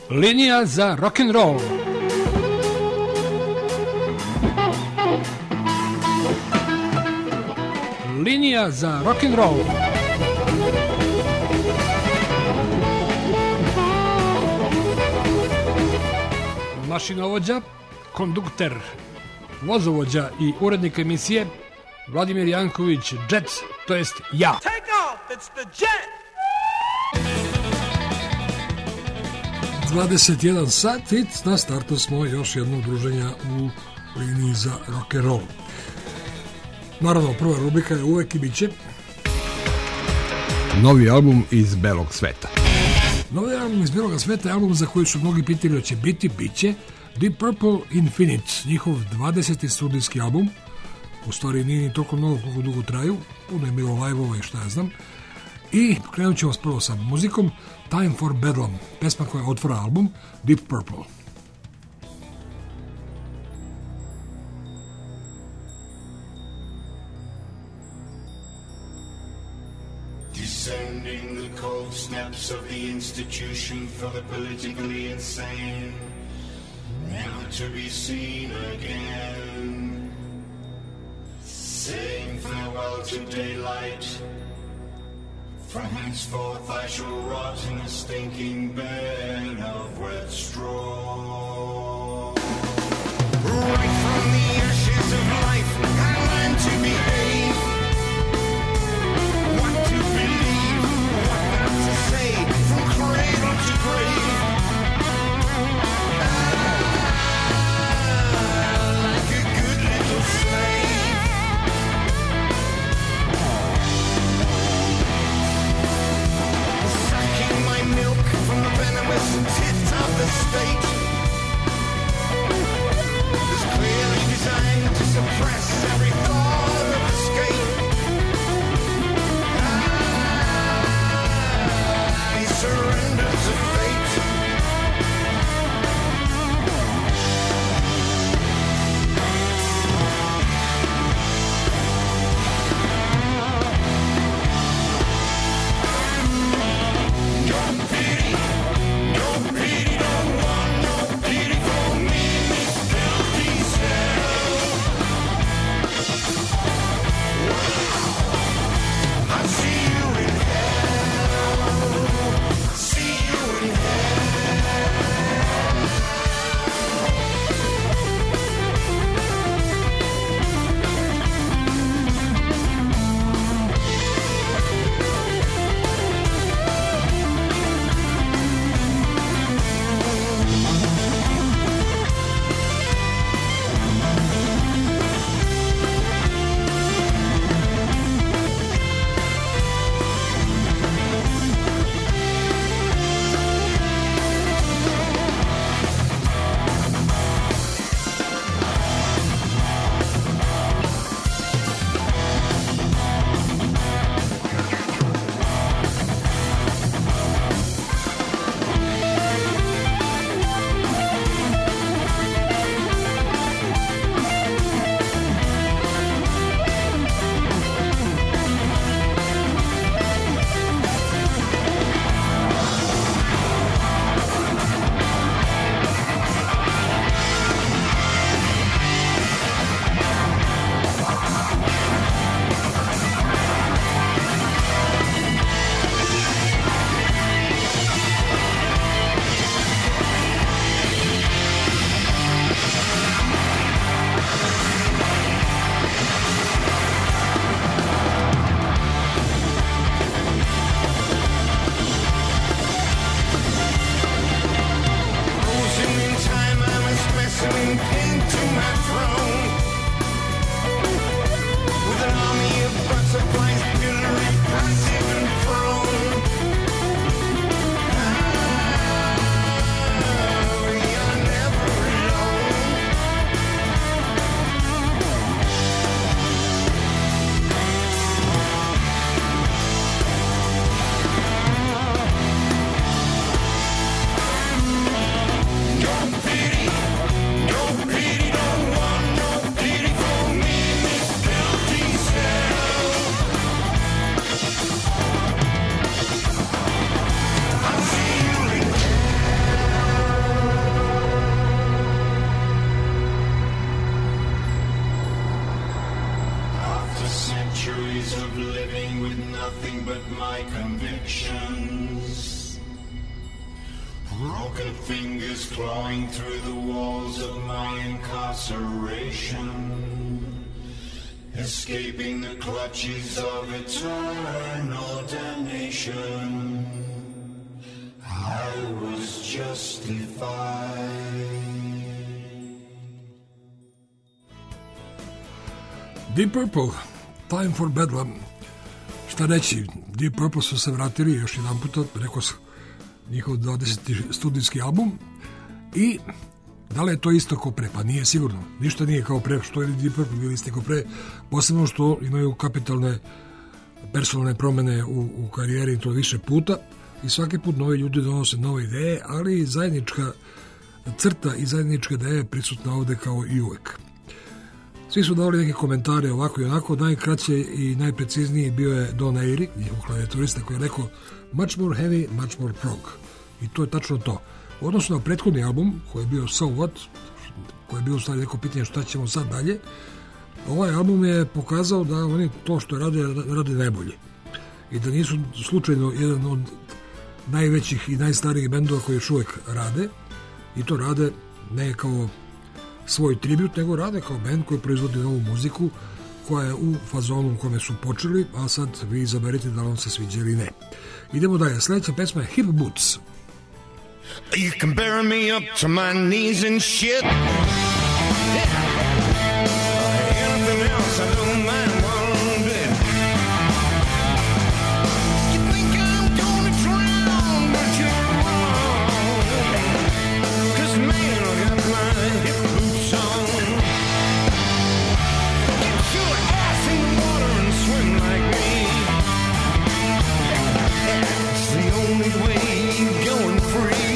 Linija za rock'n'roll. Linija za rock'n'roll. Mašinovođa, kondukter, vozovođa i urednik emisije Vladimir Janković, Jet, to jest ja. Take off, it's the Jet! 21 sat i na startu smo još jednog druženja u liniji za rock'n'roll. Naravno, prva rubrika je uvek i biće novi album iz belog sveta. Novi album iz belog sveta je album za koji su mnogi pitali da će biti, biće Deep Purple Infinite, njihov 20. studijski album. U stvari nije ni toliko mnogo koliko dugo traju, puno je bilo live-ova i šta ja znam. I krenut ćemo prvo sa muzikom Time for Bedlam, pesma koja otvara album Deep Purple. Descending the cold steps of the institution for the politically insane, never to be seen again. Saying farewell to daylight, from henceforth I shall rot in a stinking bed of wet straw. Right from the ashes of life I learned to behave, what to believe, what not to say, from cradle to grave. Like a good little slave, sucking my milk from the venomous tits of the state. As clearly designed Crooked fingers clawing through the walls of my incarceration, escaping the clutches of eternal damnation. I was justified. Deep Purple, Time for Bedlam. Šta reći, Deep Purple su se vratili još jedan puta, rekao sam, njihov 20. studijski album. I da li je to isto kao pre? Pa nije sigurno. Ništa nije kao pre. Što je Deep Purple bili isti kao pre? Posebno što imaju kapitalne personalne promene u karijeri, to više puta. I svaki put novi ljudi donose nove ideje, ali zajednička crta i zajednička ideja je prisutna ovde kao i uvek. Svi su dali neke komentare ovako i onako. Najkraće i najprecizniji bio je Don Airey, njihov klavijaturista, koji je rekao much more heavy, much more prog. I to je tačno to. U odnosu na prethodni album, koji je bio So What, koji je bio u stvari neko pitanje šta ćemo sad dalje, ovaj album je pokazao da oni to što rade najbolje. I da nisu slučajno jedan od najvećih i najstarijih bendova koji još uvek rade. I to rade ne kao svoj tribut, nego rade kao bend koji proizvodi novu muziku koja je u fazonu u kome su počeli, a sad vi izaberite da li vam se sviđa ili ne. Idemo dalje, sledeća pesma je Hip Boots. You can bury me up to my knees in shit. Anything else I don't mind one bit. You think I'm gonna drown, but you're wrong. 'Cause man, I got my hip boots on. Get your ass in the water and swim like me. It's the only way you're going free.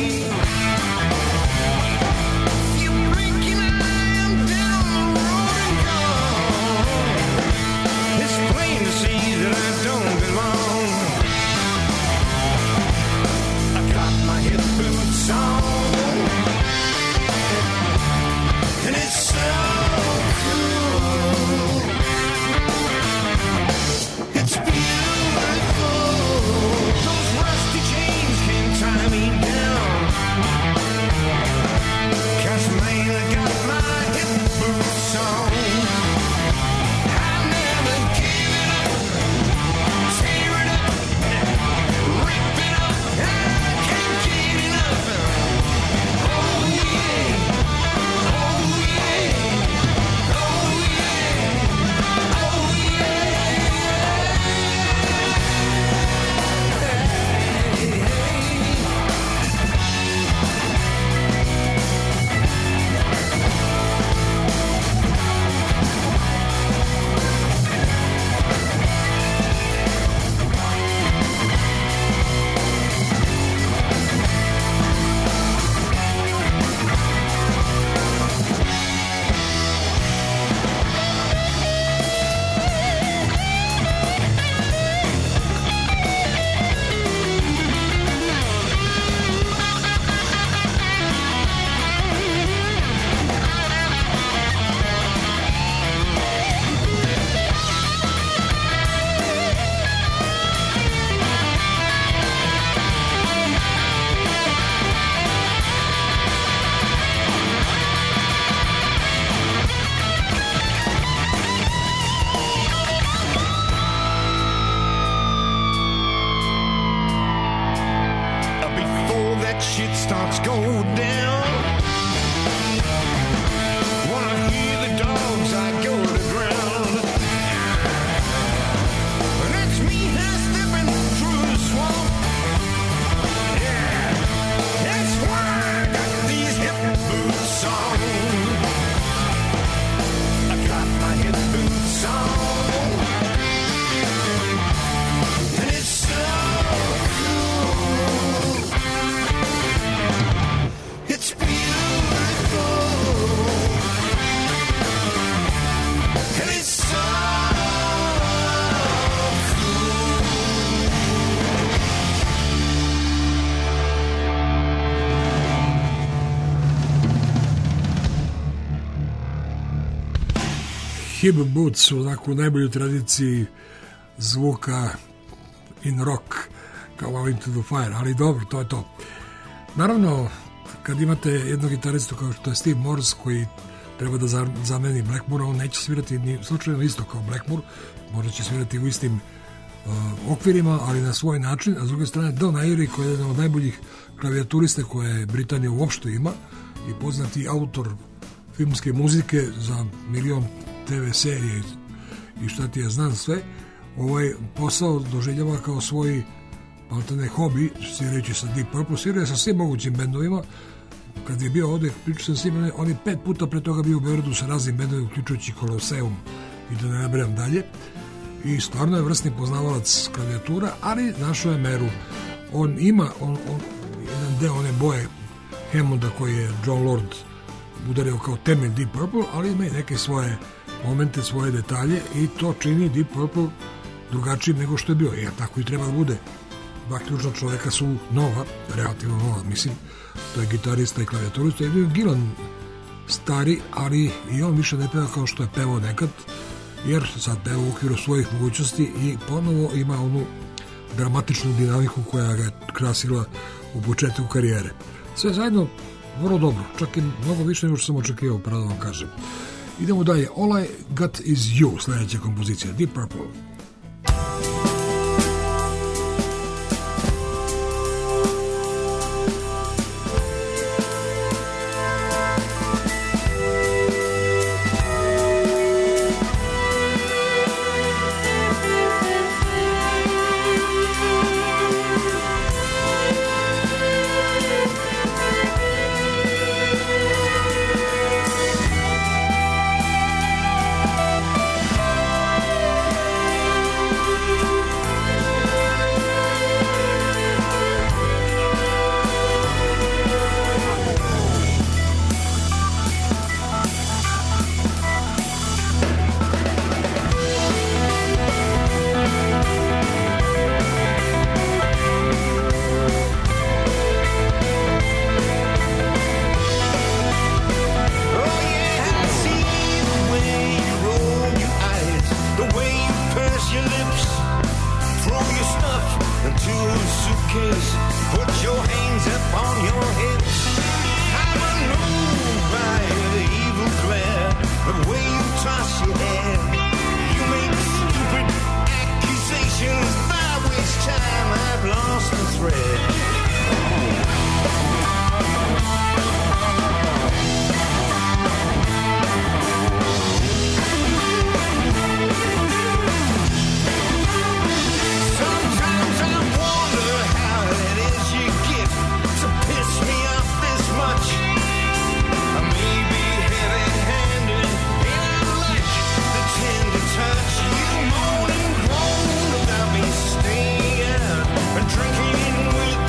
Hip Boots onako u najboljoj tradiciji zvuka in rock kao Into the Fire, ali dobro, to je to. Naravno, kad imate jednog gitaristu kao što je Steve Morse koji treba da zameni Blackmora, on neće svirati ni slučajno isto kao Blackmore, možda će svirati u istim okvirima, ali na svoj način, a s druge strane Don Airey koji je jedan od najboljih klavijaturista koje Britanija uopšte ima i poznati autor filmske muzike za milion TV serije i šta ti ja znam sve, ovaj posao doživljava kao svoj maltene hobi, svirajući sa Deep Purple, sviraju sa svim mogućim bendovima. Kad je bio ovde, pričao sam s njim, on je 5 puta pre toga bio u Beogradu sa raznim bendovima, uključujući Colosseum i da ne nabrajam dalje. I stvarno je vrsni poznavalac klavijatura, ali našao je meru. On ima jedan deo one boje Hammonda koji je John Lord udario kao temelj Deep Purple, ali ima i neke svoje momente, svoje detalje i to čini Deep Purple drugačijim nego što je bio. Jer tako i treba da bude. Dva ključna čoveka su nova, relativno nova, mislim. To je gitarista i klavijaturista. Je Gillan stari, ali i on više ne peva kao što je pevao nekad, jer sad peva u okviru svojih mogućnosti i ponovo ima onu dramatičnu dinamiku koja ga je krasila u početku karijere. Sve zajedno vrlo dobro, čak i mnogo više nego što sam očekivao, pravo da vam kažem. Idemo dalje. All I Got Is You, sledeća kompozicija, Deep Purple. Drinking with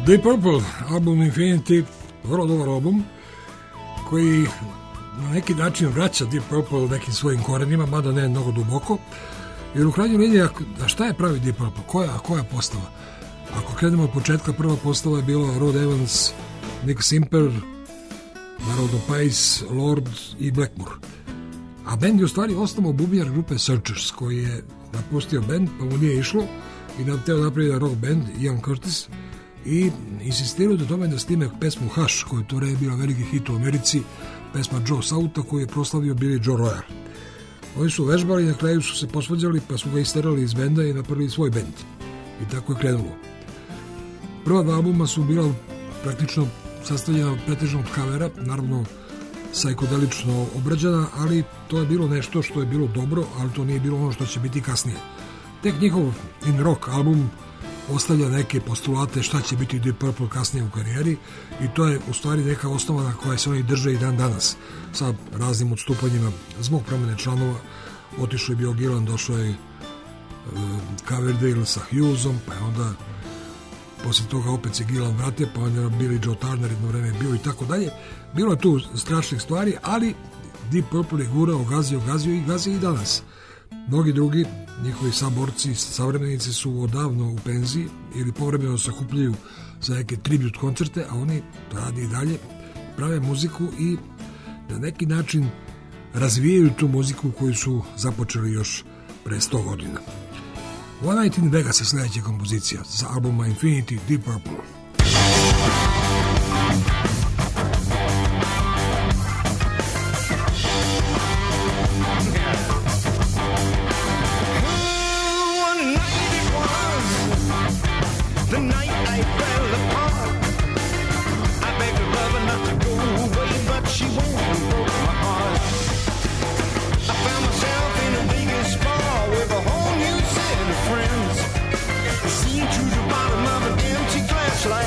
Deep Purple, album Infinity, vrlo dobar album, koji na neki način vraća Deep Purple nekim svojim korenima, mada ne mnogo duboko, jer u krajnjoj liniji, a šta je pravi Deep Purple? Koja postava? Ako krenemo od početka, prva postava je bila Rod Evans, Nick Simper, naravno Pais, Lord i Blackmore. A bend je u stvari osnovao bubnjar grupe Searchers, koji je napustio bend, pa mu nije išlo i da teo napraviti rock band, Ian Curtis, i insistiraju do tome da snime pesmu Hush, koja je to je bila veliki hit u Americi, pesma Joe Sauta koju je proslavio Billy Joe Royer. Oni su vežbali i na kraju su se posvađali, pa su ga isterali iz benda i napravili svoj bend. I tako je krenulo. Prva dva albuma su bila praktično sastavljena pretežno od kavera, naravno psihodelično obrađena, ali to je bilo nešto što je bilo dobro, ali to nije bilo ono što će biti kasnije. Tek njihov In Rock album ostavlja neke postulate šta će biti Deep Purple kasnije u karijeri i to je u stvari neka osnova na koja se oni drže i dan danas sa raznim odstupanjima zbog promene članova. Otišao je bio Gillan, došao je Coverdale sa Hughesom, pa je onda posle toga opet se Gillan vratio, pa onda Billy Joe Turner jedno vreme bio i tako dalje. Bilo je tu strašnih stvari, ali Deep Purple je gurao, gazio i danas. Mnogi drugi, njihovi saborci, savremenici su odavno u penziji ili povremeno se okupljaju za neke tribute koncerte, a oni to radi i dalje, prave muziku i na neki način razvijaju tu muziku koju su započeli još pre 100 godina. One Night in Vegas je sledeća kompozicija sa albuma Infinity, Deep Purple. The night I fell apart, I begged her lover not to go away, but she won't and broke my heart. I found myself in a Vegas bar with a whole new set of friends, seen through the bottom of an empty glass like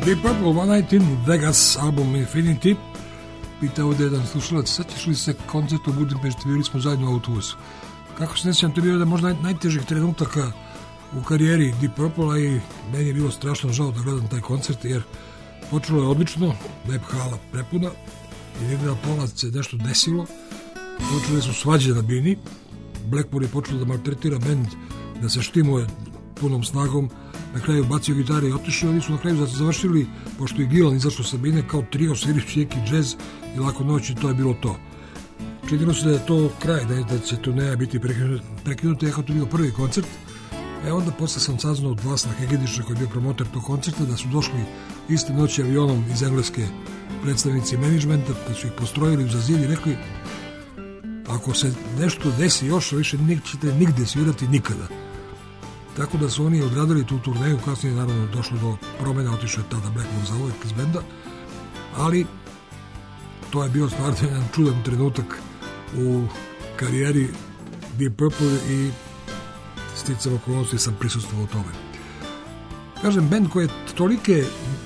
Deep Purple, One Night in Vegas, album Infinity. Pita ovdje jedan slušalac, sećaš li se koncerta u Budimpešti, bili smo zajedno u autobusu. Kako se ne sjećam, to je bio jedan možda najtežih trenutaka u karijeri Deep Purple, i meni je bilo strašno žao da gledam taj koncert, jer počelo je odlično, lep hala prepuna, i negdje na pola se nešto desilo, počele su svađe na bini, Blackmore je počelo da maltretira bend, da se štimuje punom snagom, na kraju bacio gitare i otišao, oni su na kraju završili, pošto je Gillan izašao sa bine, kao trio, svirajući neki džez i Laku noć, i to je bilo to. Činilo se da je to kraj, da će turneja biti prekinuta, jako to bio prvi koncert. Onda posle sam saznao od Vlasna Hegediša, koji je bio promotor tog koncerta, da su došli iste noći avionom iz Engleske predstavnici menadžmenta, da su ih postrojili u zid i rekli: ako se nešto desi još, više nećete nigde svirati nikada. Tako da su oni odradili tu turneju, kasnije naravno došlo do promjena, otišao je tada Blackmore za uvek iz benda, ali to je bio stvarno jedan čudan trenutak u karijeri Deep Purple i sticam okolnosti sam prisustvovao u tome. Kažem, bend koji je tolike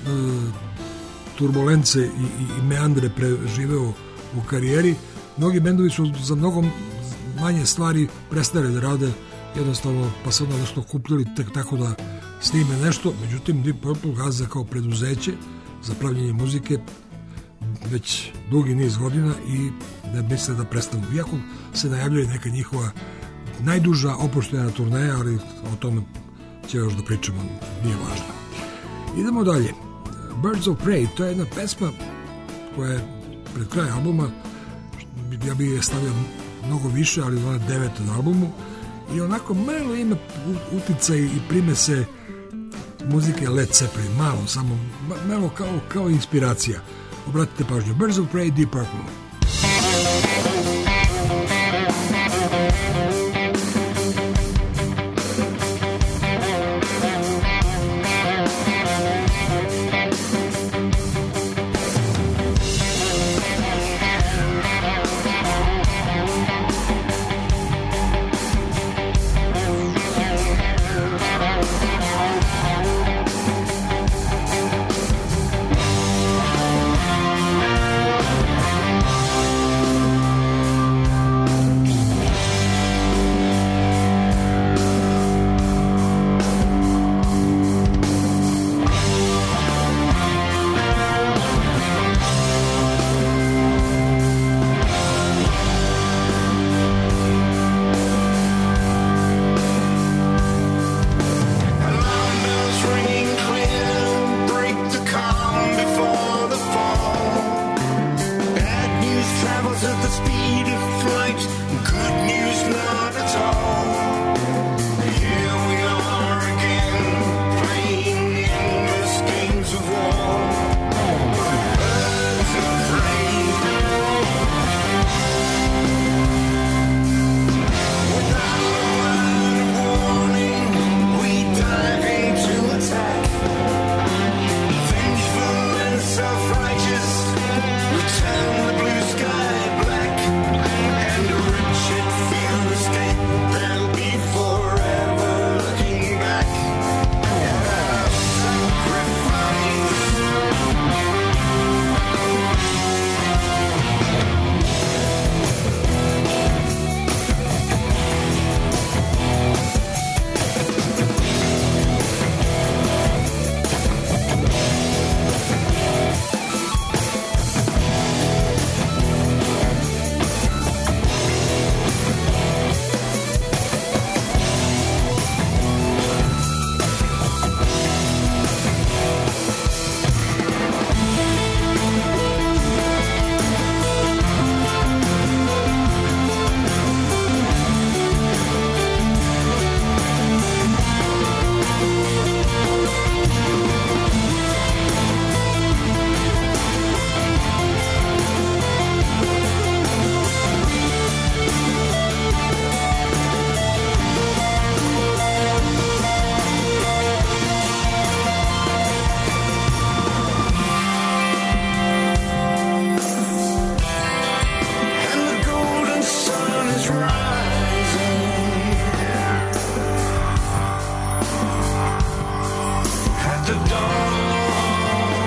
turbulence i meandre preživeo u karijeri, mnogi bendovi su za mnogo manje stvari prestali da rade, jednostavno pa se onda nešto kupljali tek tako da snime nešto. Međutim, Deep Purple gaza kao preduzeće za pravljenje muzike već dugi niz godina i ne misle da prestanu. Iako se najavljuje neka njihova najduža opuštena turneja, ali o tome će još da pričamo, nije važno. Idemo dalje. Birds of Prey, to je jedna pesma koja je pred kraj albuma, ja bih je stavio mnogo više, ali ona je 9. na albumu, i onako malo ima uticaj i primese muzike Led Zeppelin, malo, samo malo kao inspiracija. Obratite pažnju, Birds of Prey, Deep Purple. the dawn.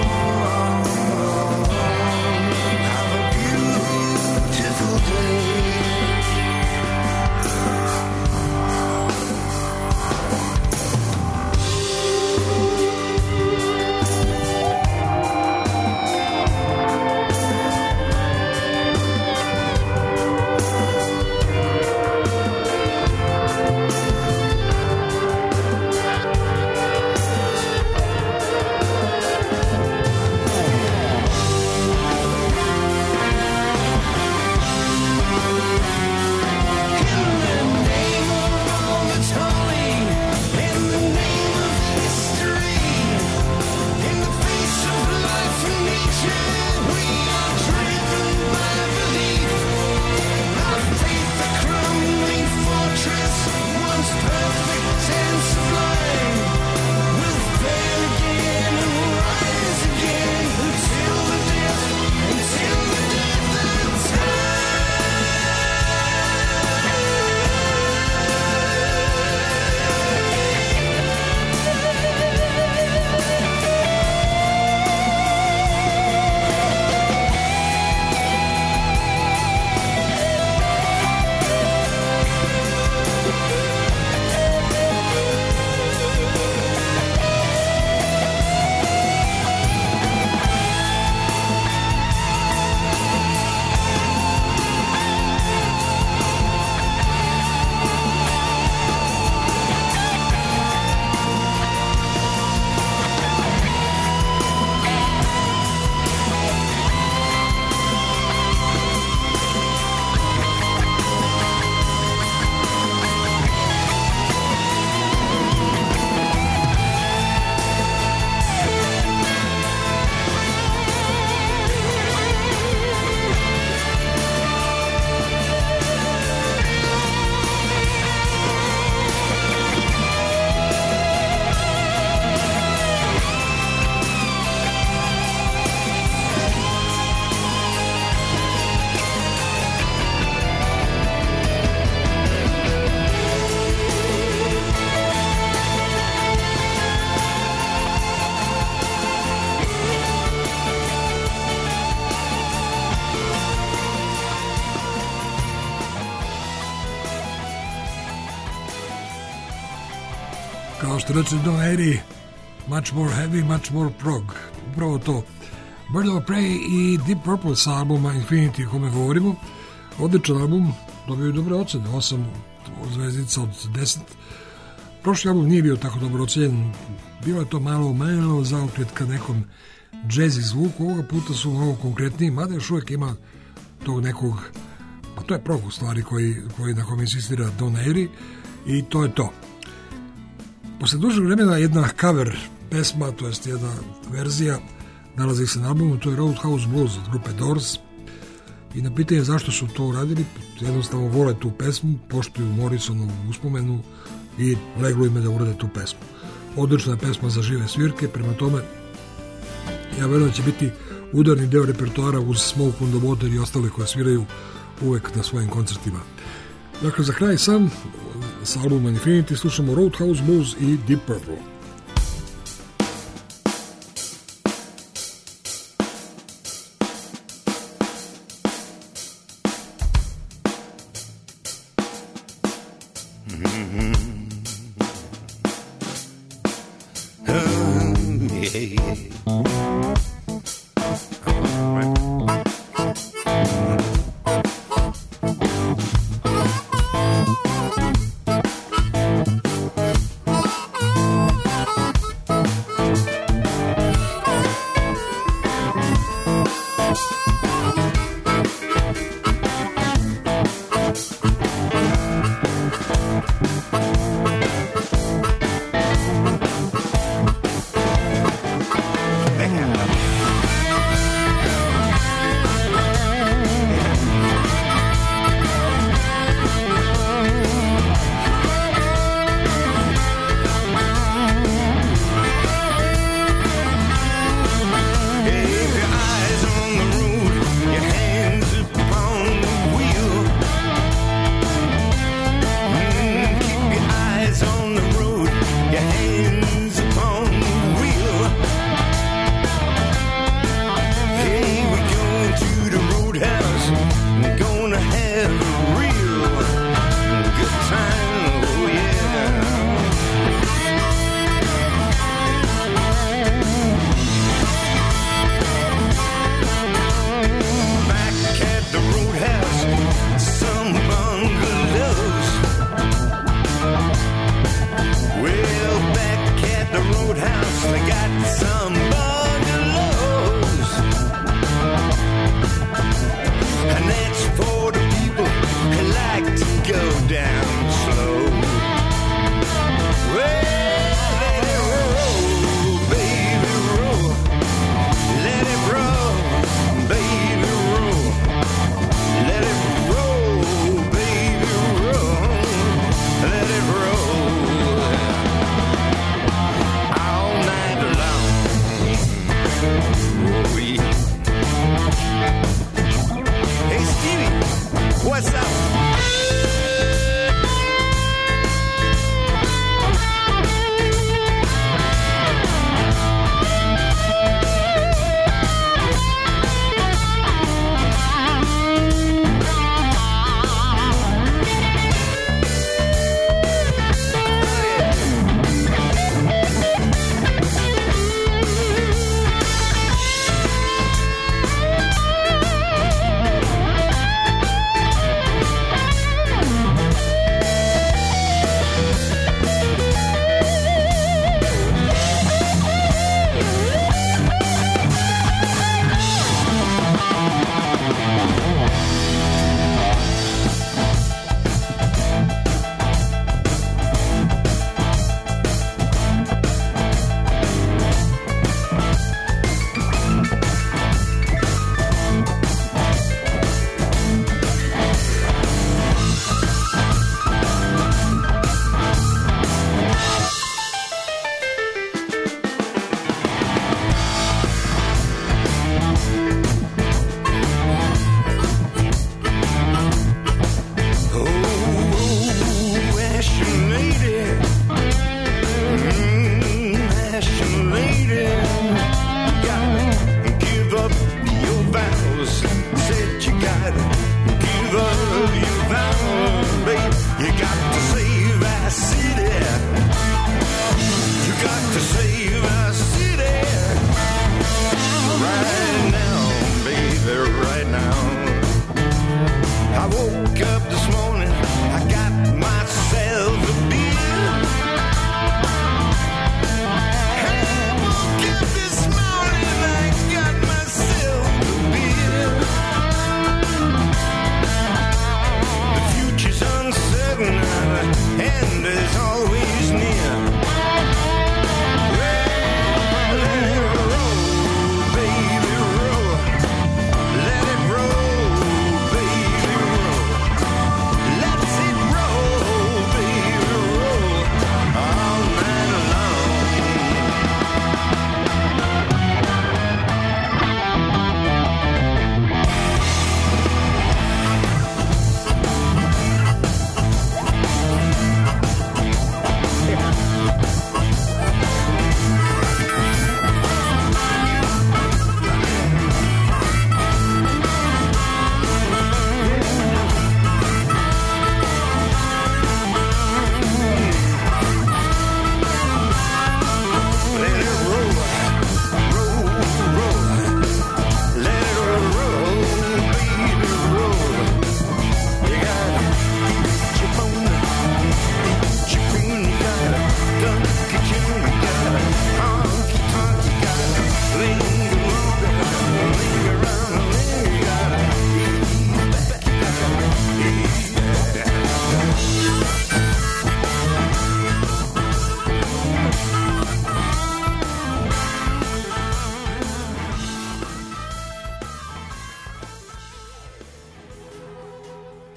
što reče Don Airey, much more heavy, much more prog. Upravo to. Bird of Prey i Deep Purple sa albuma Infinity, o kome govorimo. Odličan album, dobio i dobre ocene, 8 zvezdica od 10. Prošli album nije bio tako dobro ocenjen, bilo je to malo zaokret ka nekom jazzy zvuku, ovoga puta su mnogo konkretniji, mada još uvijek ima tog nekog, pa to je prog u stvari koji na kom insistira Don Airey i to je to. Posle dužeg vremena jedna cover pesma, to jest jedna verzija, nalazi se na albumu, to je Roadhouse Blues od grupe Doors. I na pitanje zašto su to uradili, jednostavno vole tu pesmu, poštuju Morrisonovu uspomenu i leglo ime da urade tu pesmu. Odlična pesma za žive svirke, prema tome ja verujem da će biti udarni deo repertoara uz Smoke on the Water i ostale koje sviraju uvek na svojim koncertima. Dakle, za kraj sam sa albuma Infinity slušamo Roadhouse Blues i Deep Purple.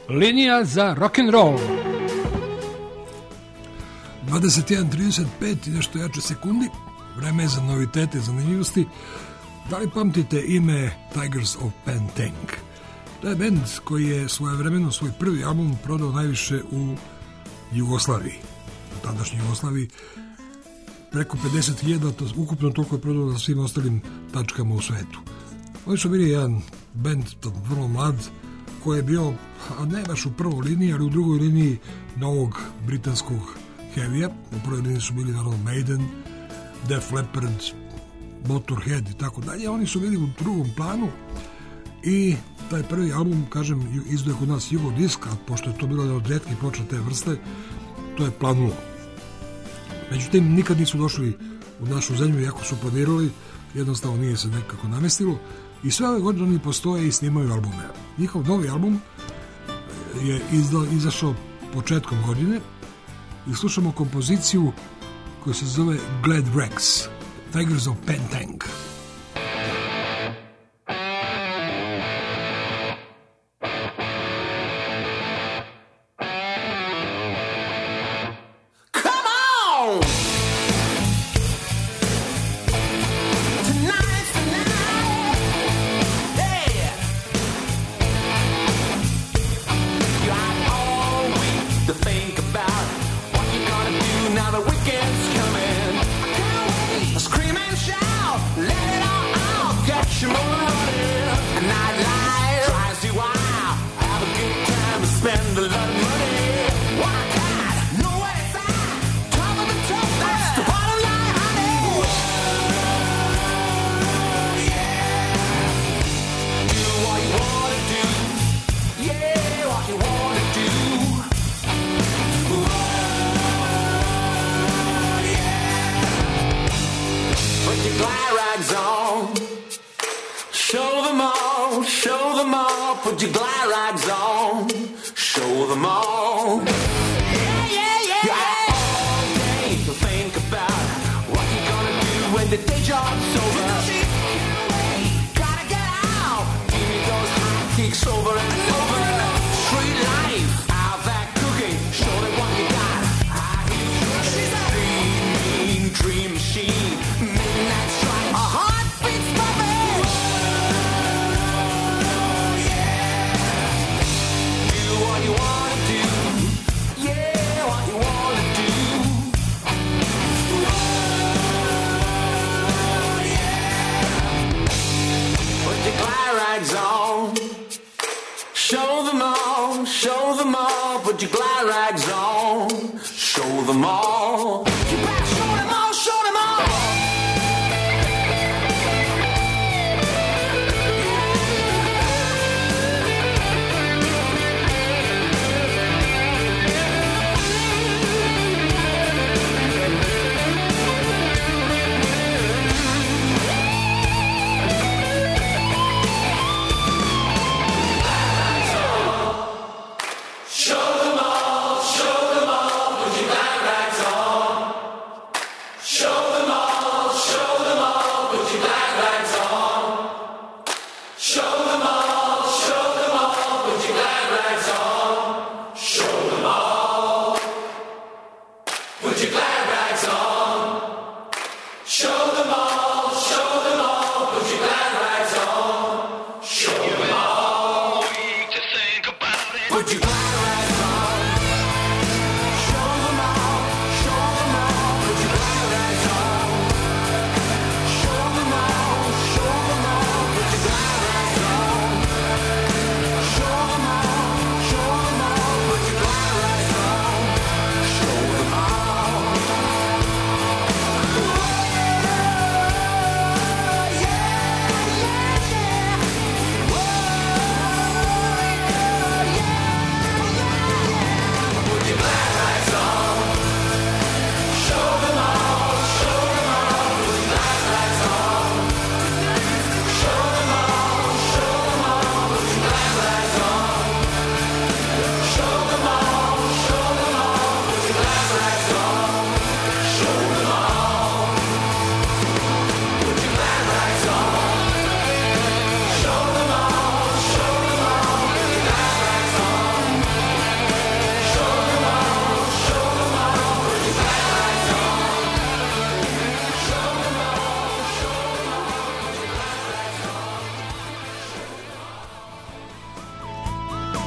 Linija za rock'n'roll. 21:35 i nešto jače sekundi. Vreme je za novitete, zanimljivosti. Da li pamtite ime Tigers of Pantang? To je bend koji je svojevremeno svoj prvi album prodao najviše u Jugoslaviji. U tadašnjoj Jugoslaviji preko 50.000, ukupno toliko je prodao na svim ostalim tačkama u svetu. Oni su bili jedan bend vrlo mlad koji je bio, a ne baš u prvoj liniji, ali u drugoj liniji novog britanskog heavy-a. U prvoj liniji su bili naravno Maiden, Def Leppard, Motorhead i tako dalje. Oni su bili u drugom planu i taj prvi album, kažem, izdao je kod nas Jugodisk, a pošto je to bilo jedan od retkih ploča te vrste, to je planulo. Međutim, nikad nisu došli u našu zemlju, iako su planirali, jednostavno nije se nekako namestilo i sve ove godine oni postoje i snimaju albume. Njihov novi album je izašao početkom godine i slušamo kompoziciju koja se zove Glad Rags, Tigers of Pantang. Show them all, put your glad rags on.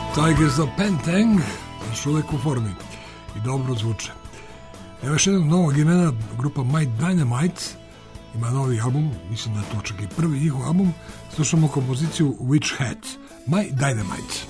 Tigers of Pantang, još uvek u formi i dobro zvuče. Evo još jednog novog imena, grupa My Dynamite, ima novi album, mislim da je to čak i prvi njihov album, slušamo kompoziciju Witch Hat, My Dynamite.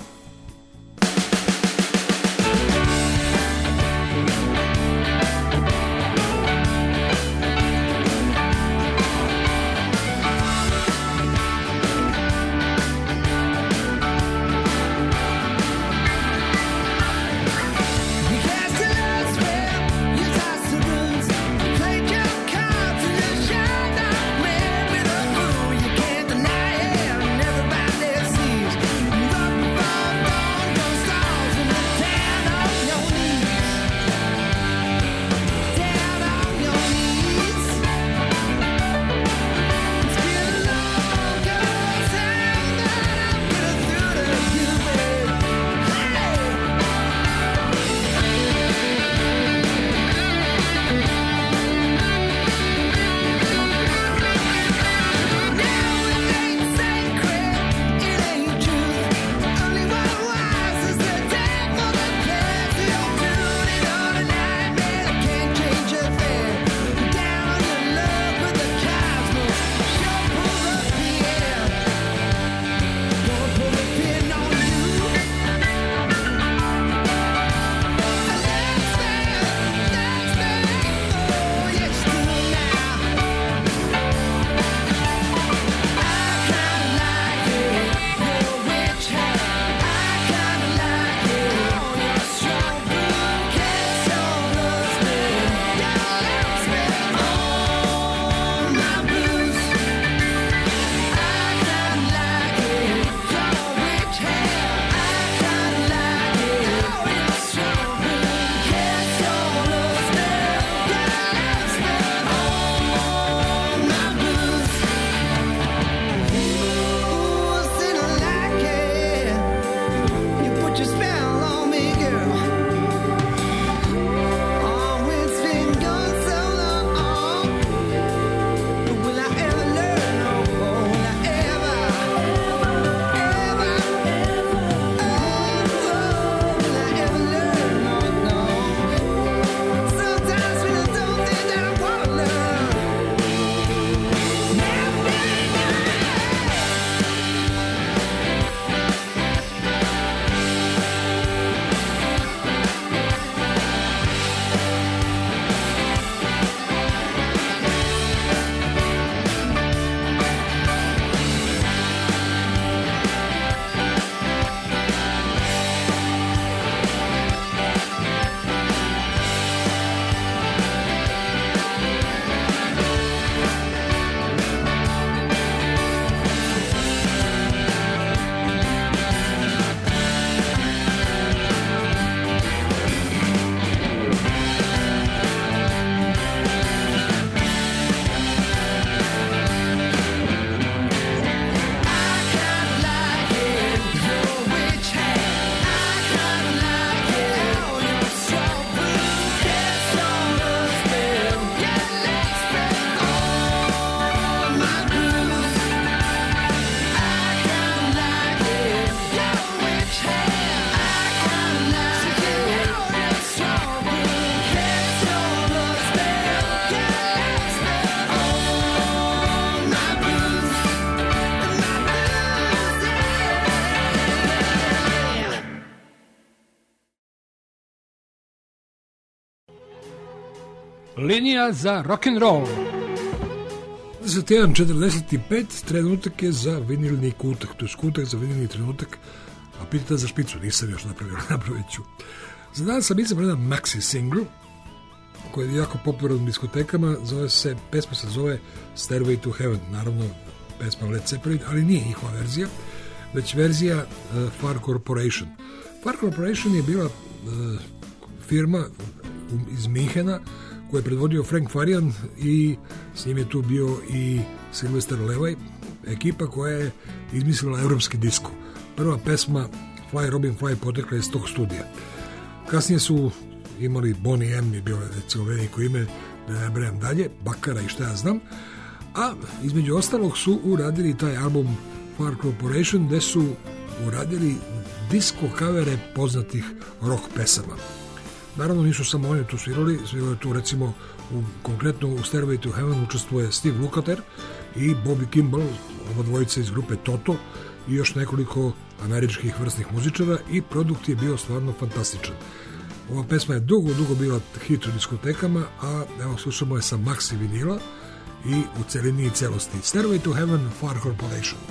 Linija za rock'n'roll. 21:45, trenutak je za vinilni kutak, to je kutak za vinilni trenutak, a pitate za špicu, nisam još napravit ću. Za danas sam izabrao jedan maxi single, koji je jako popularan u diskotekama, pesma se zove Stairway to Heaven, naravno pesma Led Zeppelin, ali nije njihova verzija, već verzija Far Corporation. Far Corporation je bila firma iz Minhena, koji je predvodio Frank Farian i s njim je tu bio i Sylvester Levay, ekipa koja je izmislila evropski disko. Prva pesma Fly Robin Fly potekla iz tog studija. Kasnije su imali Boney M, je bilo recimo veliko ime, da ne nabrajam dalje, Bakara i šta ja znam, a između ostalog su uradili taj album Far Corporation, gde su uradili disko kavere poznatih rock pesama. Naravno nisu samo oni tu svirali tu recimo konkretno u Stairway to Heaven učestvuje Steve Lukather i Bobby Kimball, oba dvojica iz grupe Toto i još nekoliko američkih vrsnih muzičara i produkt je bio stvarno fantastičan. Ova pesma je dugo bila hit u diskotekama, a evo slušamo je sa maxi vinila i u celini i celosti. Stairway to Heaven, Far Corporation.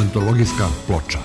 antologijska ploča.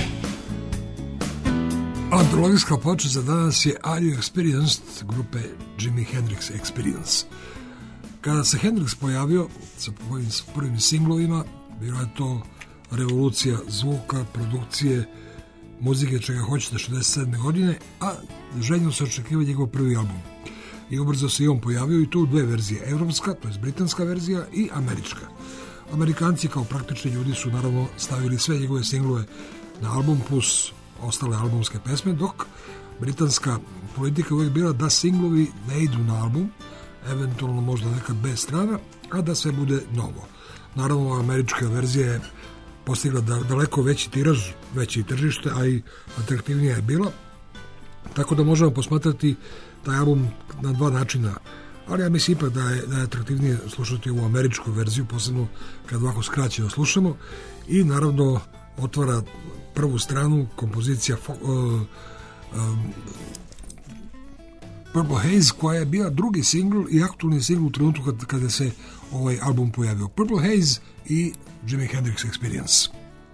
Antologijska ploča za danas je Are You Experienced grupe Jimi Hendrix Experience. Kada se Hendrix pojavio sa prvim singlovima, bila je to revolucija zvuka, produkcije, muzike, čega hoćete, 67. godine, a željno se očekiva njegov prvi album. I ubrzo se i on pojavio i tu dve verzije, evropska, to je britanska verzija, i američka. Amerikanci kao praktični ljudi su naravno stavili sve njegove singlove na album plus ostale albumske pesme, dok britanska politika uvijek bila da singlovi ne idu na album, eventualno možda neka B strana, a da sve bude novo. Naravno, američka verzija je postigla daleko veći tiraž, veći tržište, a i atraktivnija je bila, tako da možemo posmatrati taj album na dva načina, ali ja mislim ipak da je atraktivnije slušati ovu američku verziju, posebno kad ovako skraćeno slušamo, i naravno otvara prvu stranu kompozicija Purple Haze, koja je bila drugi singl i aktualni singl u trenutku kada se ovaj album pojavio. Purple Haze i Jimi Hendrix Experience.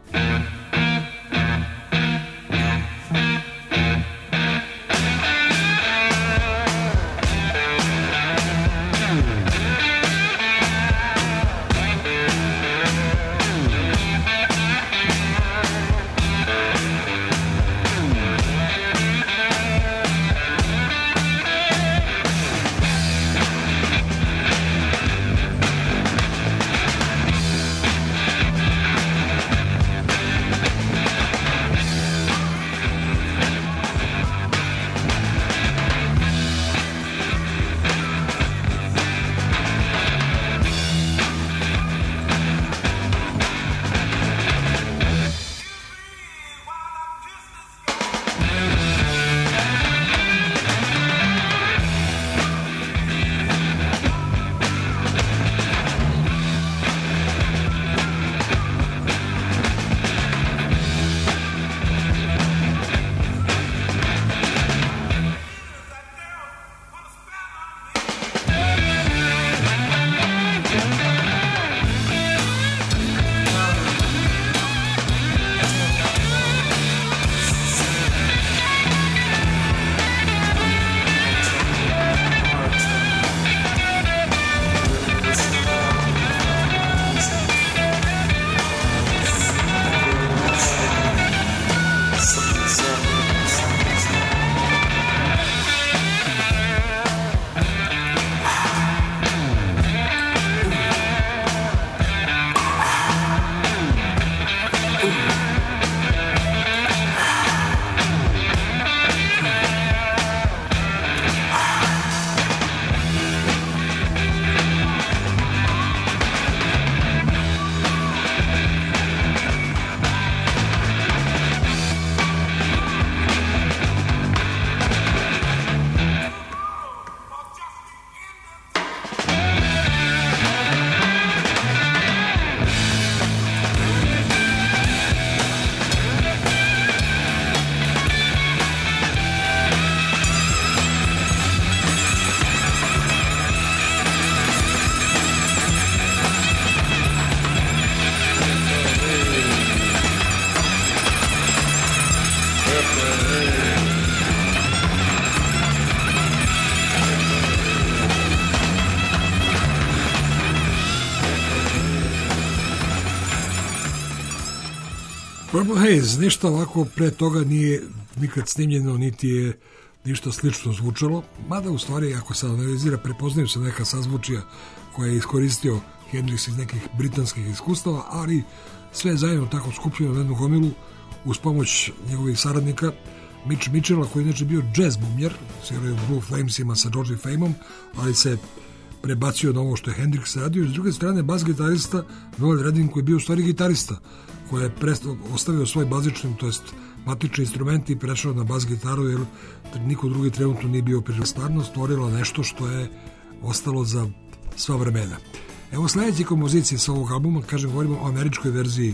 Purple Haze, ništa ovako pre toga nije nikad snimljeno, niti je ništa slično zvučalo, mada u stvari, ako se analizira, prepoznaju se neka sazvučija koja je iskoristio Hendrix iz nekih britanskih iskustava, ali sve zajedno tako skupljeno na jednu gomilu uz pomoć njegovih saradnika Mitch Mitchella, koji je inače bio jazz bumjer, svirao u Blue Flamesima sa George Fameom, ali se prebacio na ovo što je Hendrix radio. S druge strane, bas gitarista Noel Redding, koji je bio u stvari gitarista, koji je ostavio svoj bazični, to jest matični instrument i prešao na bas gitaru, jer niko drugi trenutno nije bio priželjno. Stvarno stvorila nešto što je ostalo za sva vremena. Evo sljedeći kompozicije sa ovog albuma, kažem, govorimo o američkoj verziji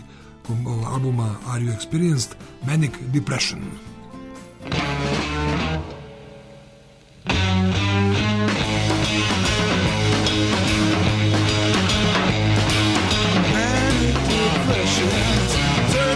albuma Are You Experienced, Manic Depression. Turn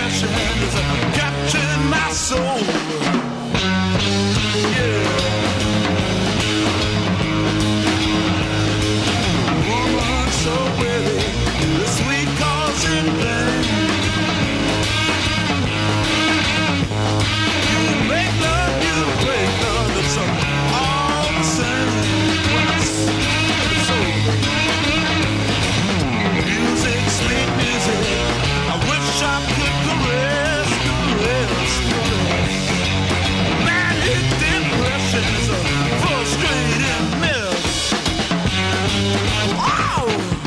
depression has captured my soul. Yeah. Woman so pretty, the sweet cause in pain. You make love, you break love, it's all the same. Music, sweet music, I wish I could caress, caress, caress. Manic depression is a frustrating mess. Wow!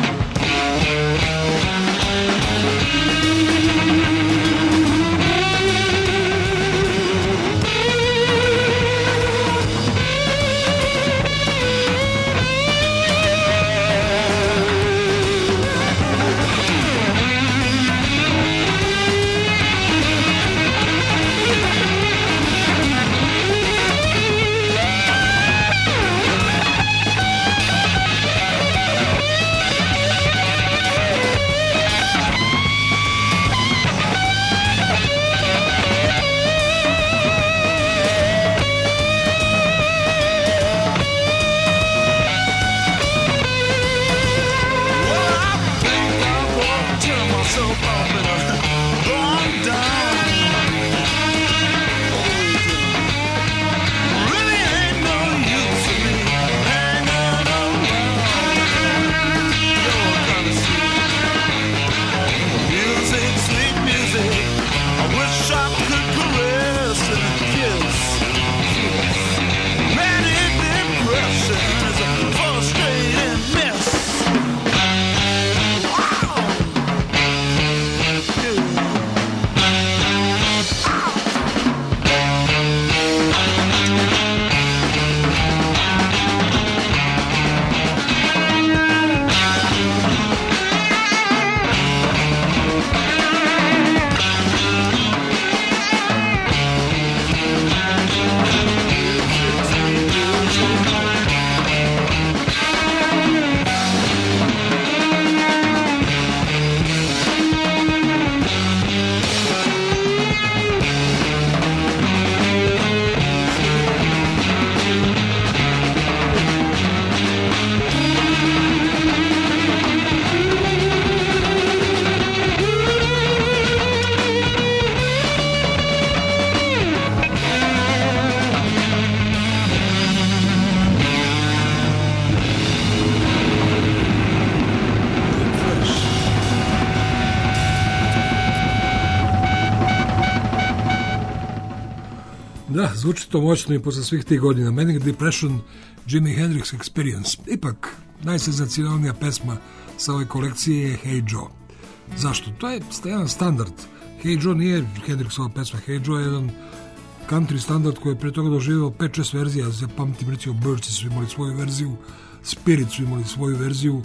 Da, zvuči to moćno i posle svih tih godina. Manic Depression, Jimi Hendrix Experience. Ipak, najsenzacionalnija pesma sa ove kolekcije je Hey Joe. Zašto? To je jedan standard. Hey Joe nije Hendrixova pesma. Hey Joe je jedan country standard koji je pre toga doživio 5-6 verzija. Ja pamtim, recimo, Birds su imali svoju verziju, Spirit su imali svoju verziju,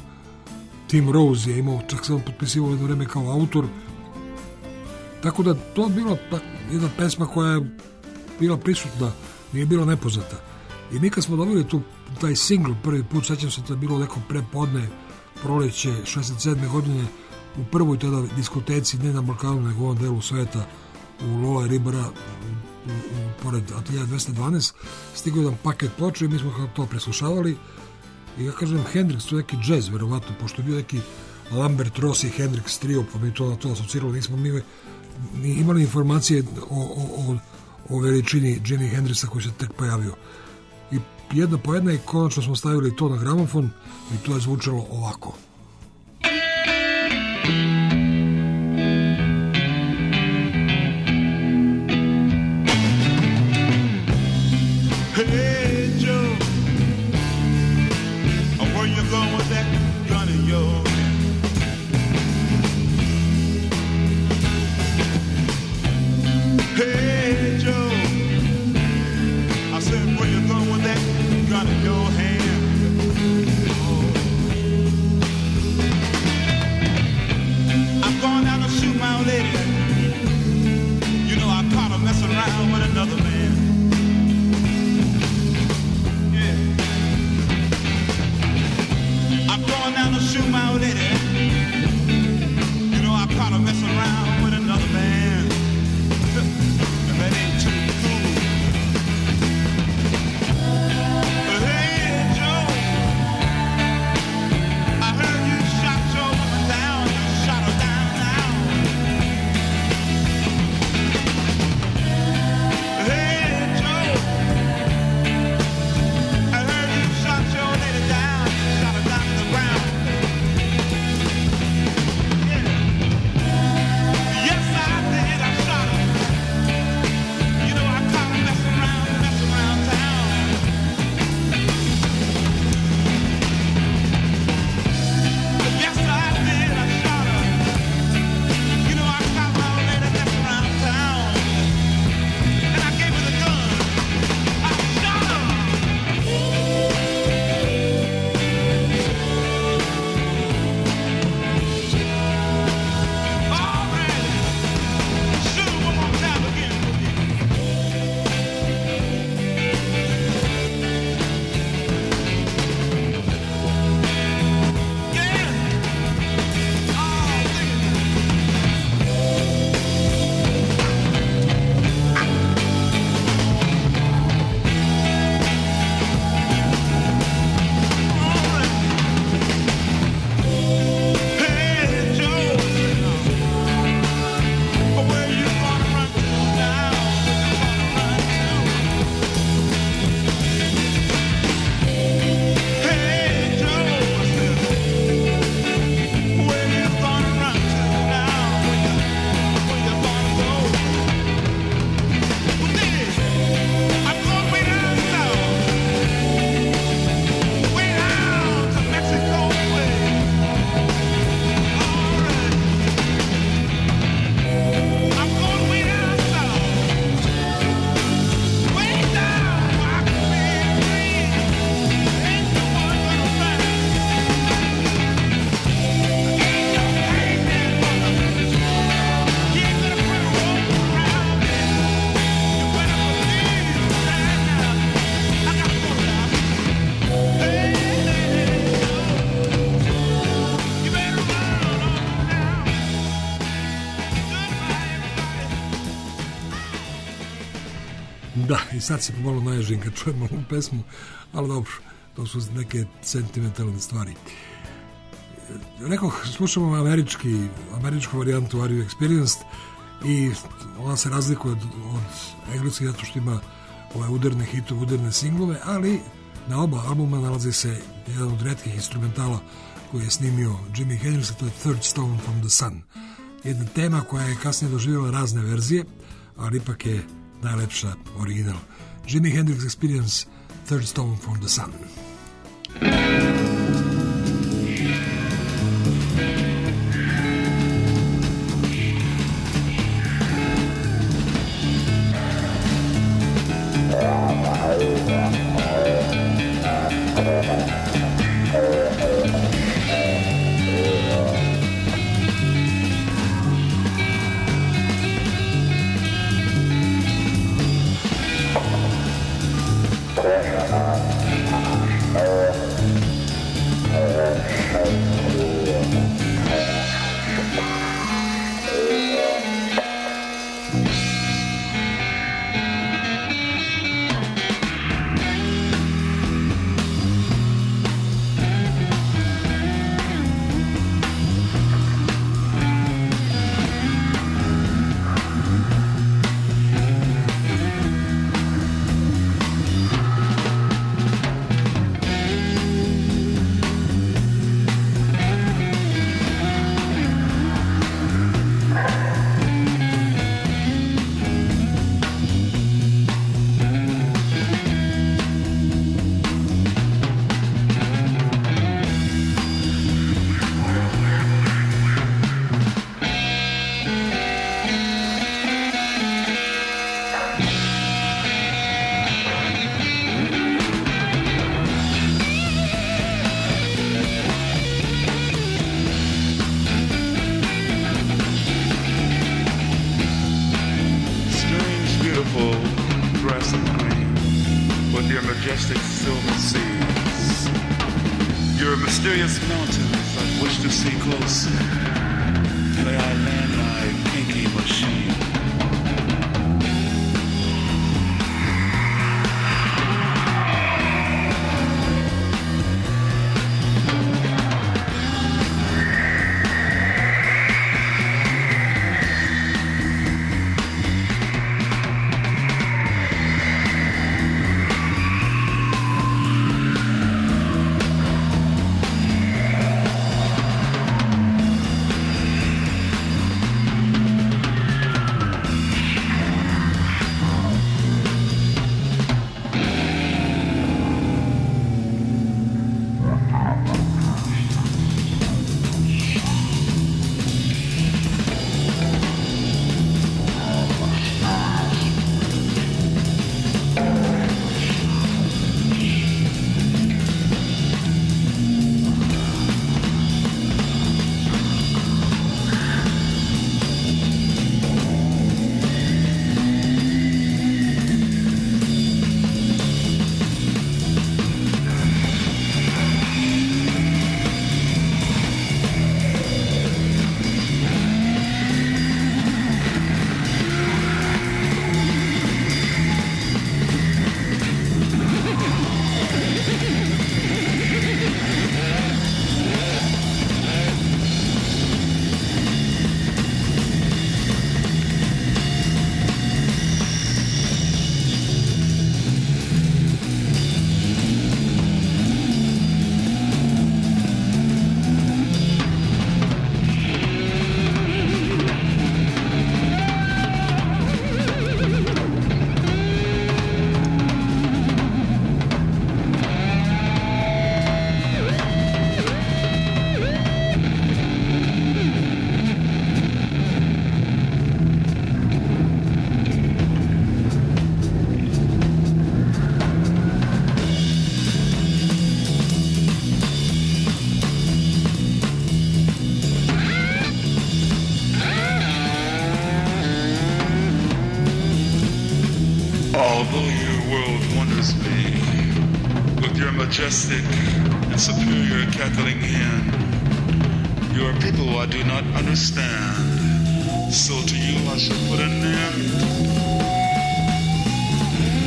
Tim Rose je imao, čak sam potpisivao jedno vreme kao autor. Tako da to je bila jedna pesma koja je bila prisutna, nije bila nepoznata. I mi kad smo dobili taj singl prvi put, sećam se, to je bilo neko prepodne, proleće 67. godine, u prvoj tada diskoteci, ne na Balkanu, nego u ovom delu sveta, u Lola Ribara, pored Atelja 212, stigao jedan paket ploča i mi smo to preslušavali. I ja kažem, Hendrix, to je neki džez, verovatno, pošto je bio neki Lambert, Rossi, Hendrix trio, pa mi to na to asocirali, nismo mi imali informacije o veličini Jimi Hendrixa koji se tek pojavio. I jedna po jedna i konačno smo stavili to na gramofon i to je zvučalo ovako. Hey Joe, where you going with that gun in your hand? Hey Joe, I said where you going with that gun in your hand? Da, i sad se pomalo naježim kad čujemo ovu pesmu, ali dobro, to su neke sentimentalne stvari. Rekoh, slušamo američku varijantu Are You Experienced i ona se razlikuje od engleskih zato što ima ove udarne hitove, udarne singlove, ali na oba albuma nalazi se jedan od retkih instrumentala koji je snimio Jimi Hendrix, a to je Third Stone from the Sun. Jedna tema koja je kasnije doživjela razne verzije, ali ipak je najlepša original. Jimi Hendrix Experience, Third Stone from the Sun. Majestic and superior cackling hen. You are people I do not understand, so to you I shall put an end.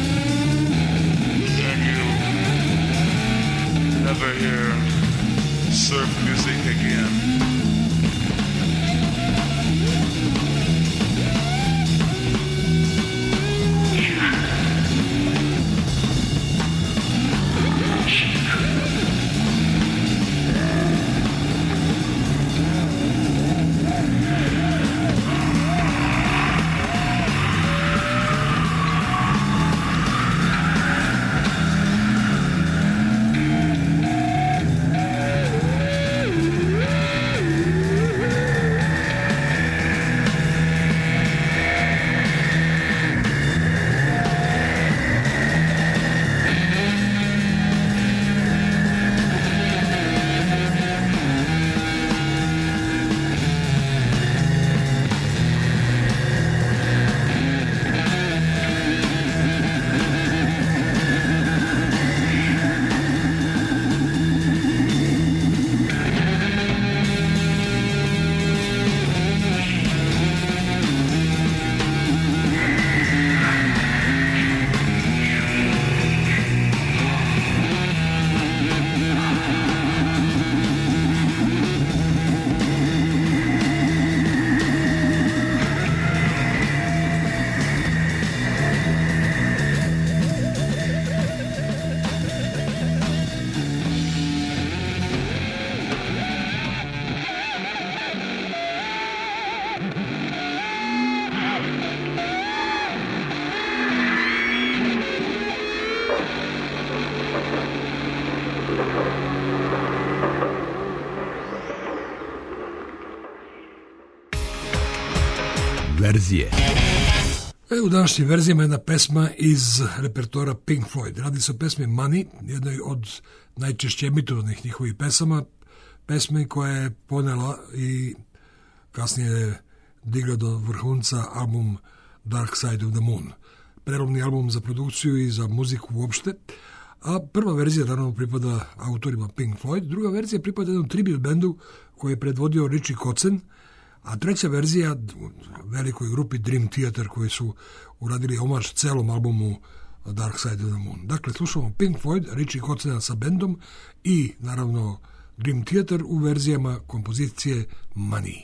verzije. U današnjim verzijama jedna pesma iz repertora Pink Floyd. Radi se o pesmi Money, jednoj od najčešće emitovanih njihovih pesama, pesmi koja je ponela i kasnije digla do vrhunca album Dark Side of the Moon. Prelomni album za produkciju i za muziku uopšte, a prva verzija naravno pripada autorima Pink Floyd, druga verzija pripada jednom tribute bandu koji je predvodio Richie Kotzen, a treća verzija velikoj grupi Dream Theater koji su uradili omaž celom albumu Dark Side of the Moon. Dakle, slušamo Pink Floyd, Richie Kotzena sa bendom i naravno Dream Theater u verzijama kompozicije Money.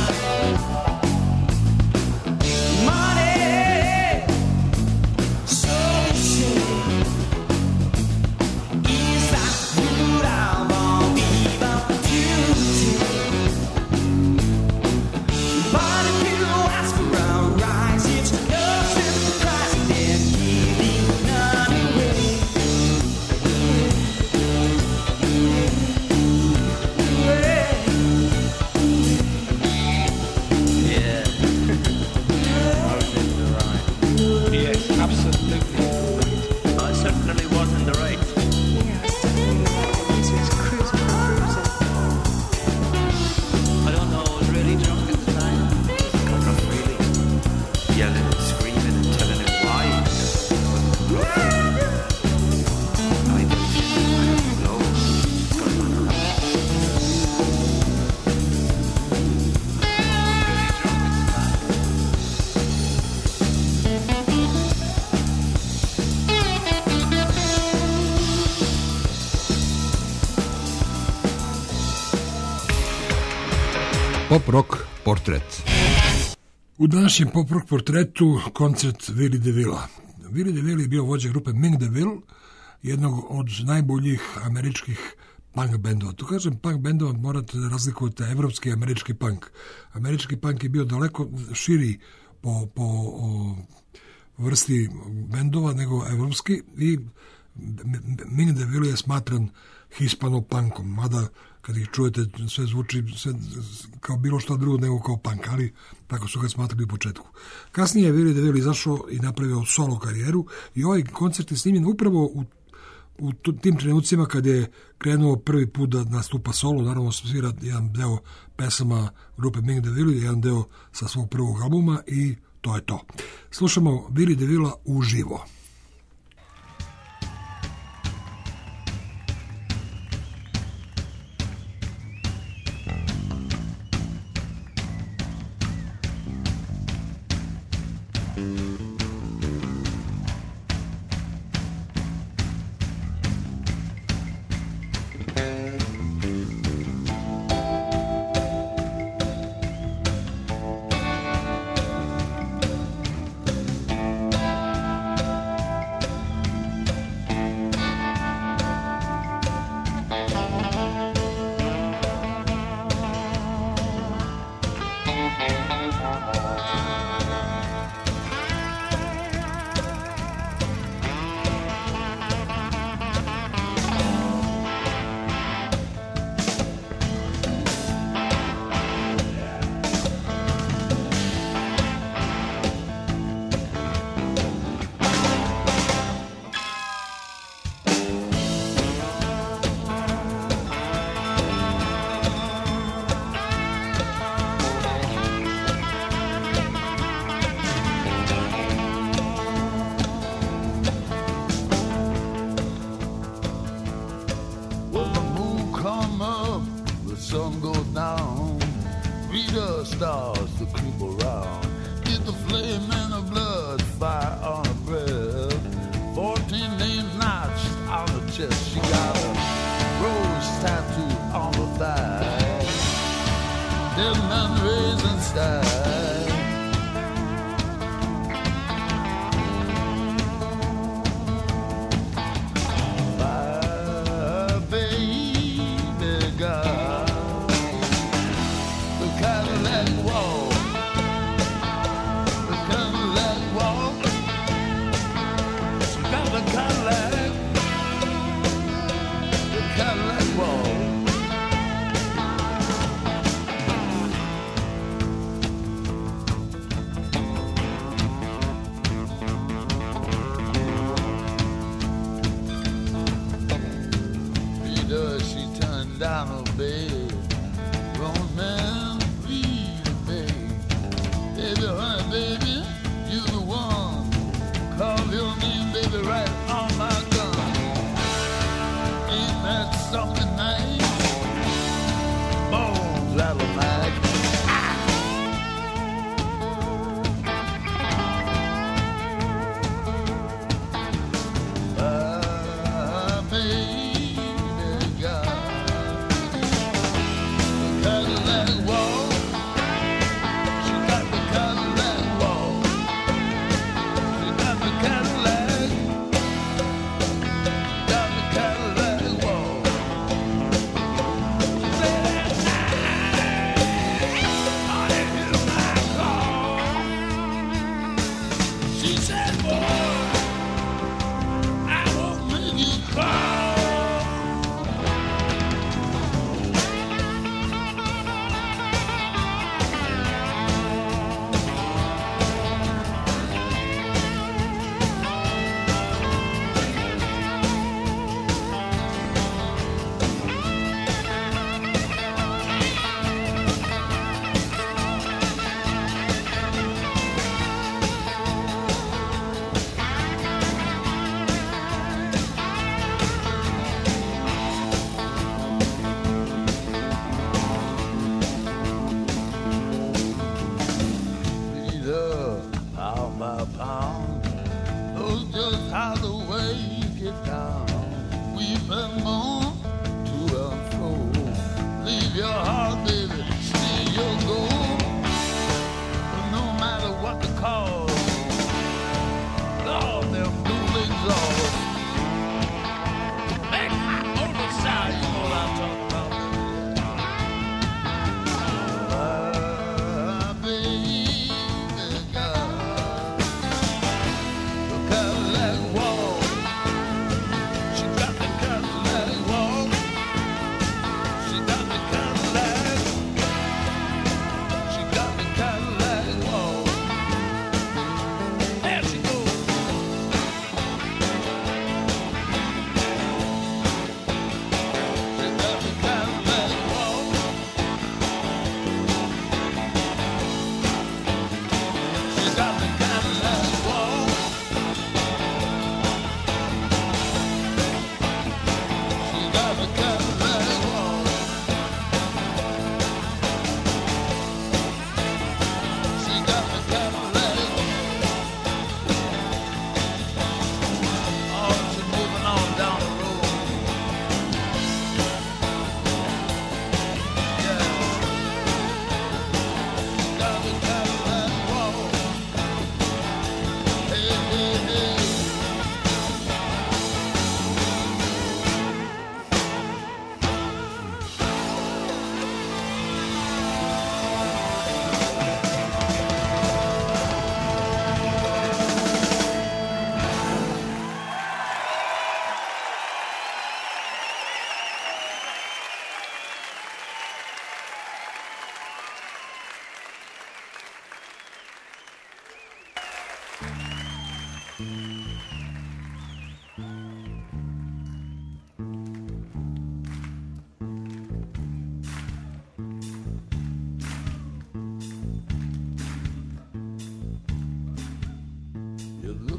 Pop rock portret. U današnjem pop rock portretu koncert Willie DeVille. Willie DeVille je bio vođa grupe Ming DeVille, jednog od najboljih američkih punk bendova. Tu kažem punk bendova, morate da razlikujete evropski i američki punk. Američki punk je bio daleko širi po vrsti bendova nego evropski i Ming DeVille je smatran hispano-punkom, mada kad ih čujete sve zvuči sve kao bilo što drugo nego kao punk, ali tako su ga smatrali u početku. Kasnije je Willie DeVille izašao i napravio solo karijeru i ovaj koncert je snimljen upravo u tim trenucima kad je krenuo prvi put da nastupa solo, naravno svira jedan deo pesama grupe Ming DeVille, jedan deo sa svog prvog albuma i to je to. Slušamo Willie DeVille uživo.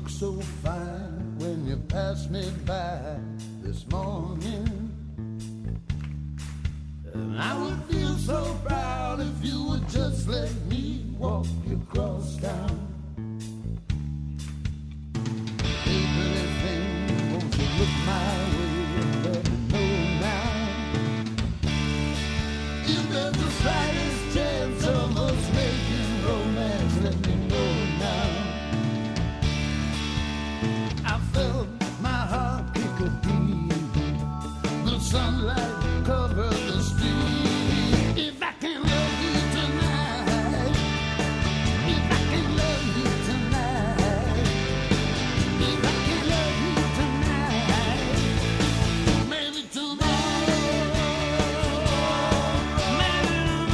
looked so fine when you passed me by this morning. And I would feel so proud if you would just let me walk you across town. Hey, pretty thing, won't you look my way and let me know now? If there's the slightest chance of us making romance, let me know now. I felt my heart kick a beat. The sunlight covered the street. If I can love you tonight, if I can love you tonight, if I can love you tonight, maybe tomorrow, maybe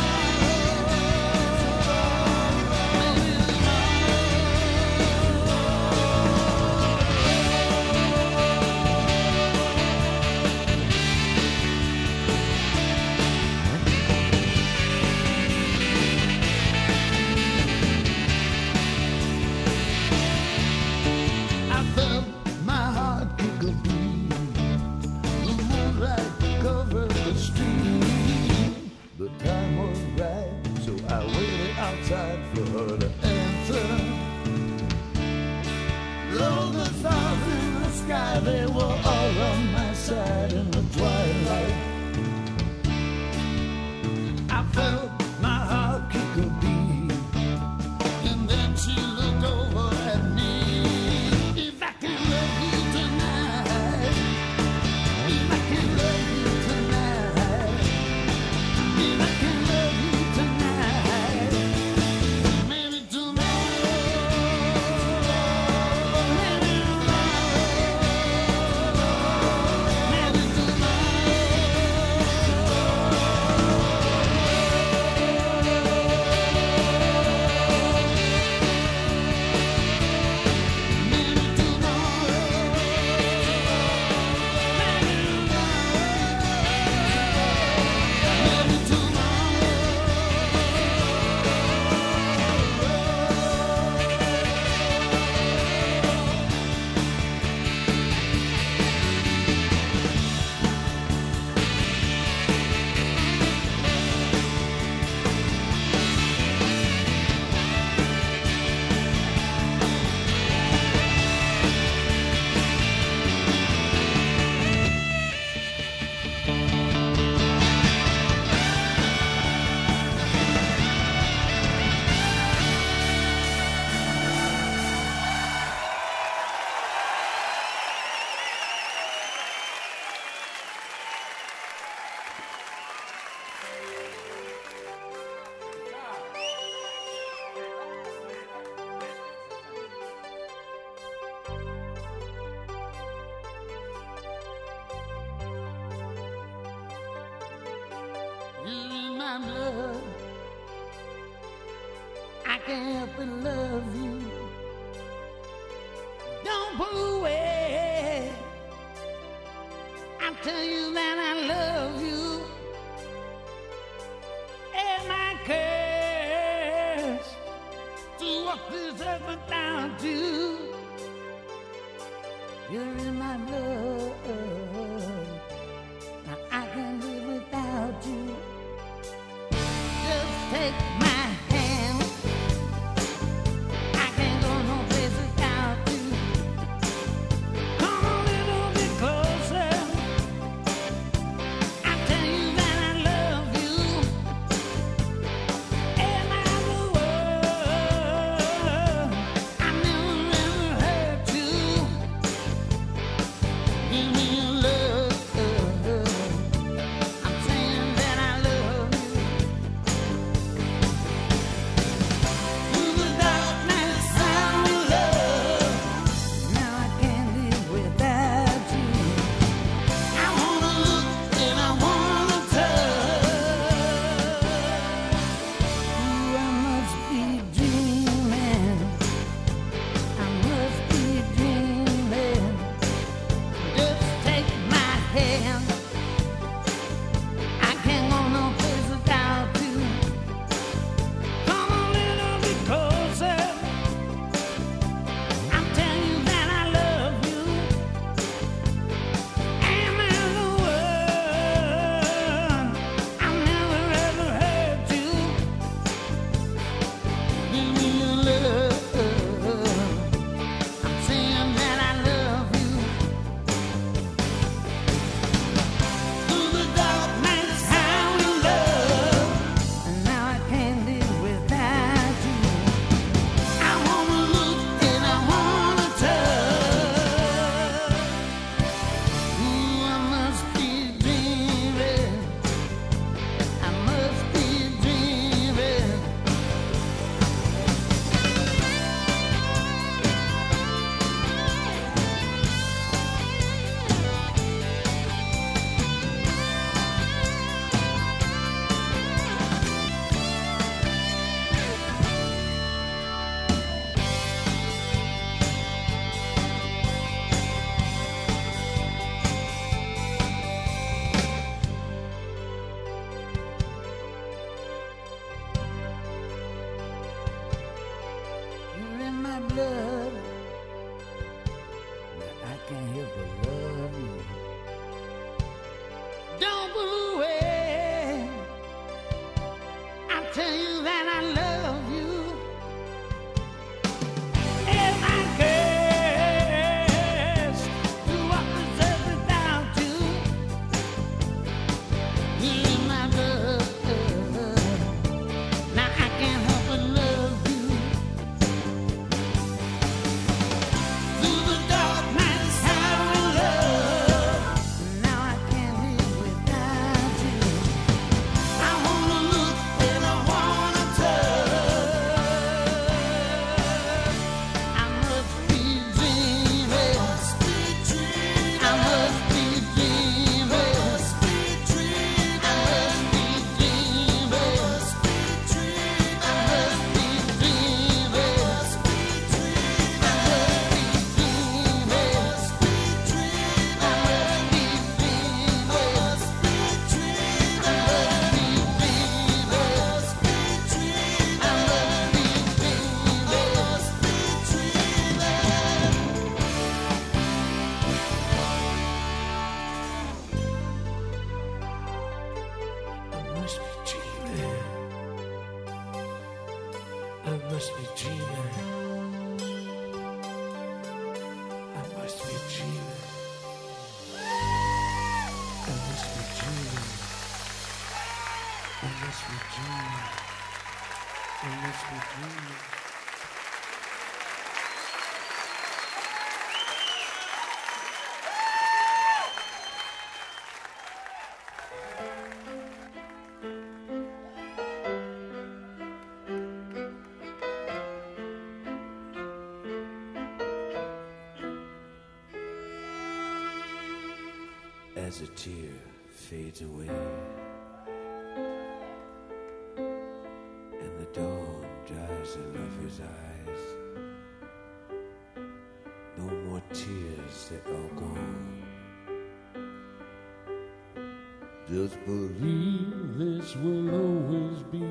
I felt my heart kick a beat. The moonlight covered the street. The time was right, so I waited outside for her to answer. Though the stars in the sky, they were all on my side in the twilight. I felt my heart kick a beat, and then she looked over at me. If I can love you tonight, if I can love you tonight, if I can love you tonight, maybe tomorrow, maybe tomorrow, maybe you're in my blood. I can't help but love you. Don't pull away. I'll tell you that I love you. And my curse to walk this earth without you. You're in my blood. Now I can't live without you. Just take my hand. I can't go no place without you. Come a little bit closer. I tell you that I love you. And I'm the world. I never ever hurt you. Give me your love. blood. Now I can't help but love you. Don't put away. I tell you that I love you. And I guess to walk this earth without you. You're in my blood. Now I can't help but love you. Through the dark nights, how we love. Now I can't live without you. I wanna look and I wanna touch. I must be dreaming. I must be dreaming. I must be dreaming. I must be dreaming. I must be dreaming. I must be dreaming. I must be dreaming. I must be dreaming. I must be dreaming. I must be dreaming. I must be dreaming. I must be dreaming. I must be dreaming. I must be dreaming. I must be dreaming. I must be dreaming. I must be dreaming. As a tear fades away and the dawn dries the lover's eyes, no more tears, they're all gone. Just believe this will always be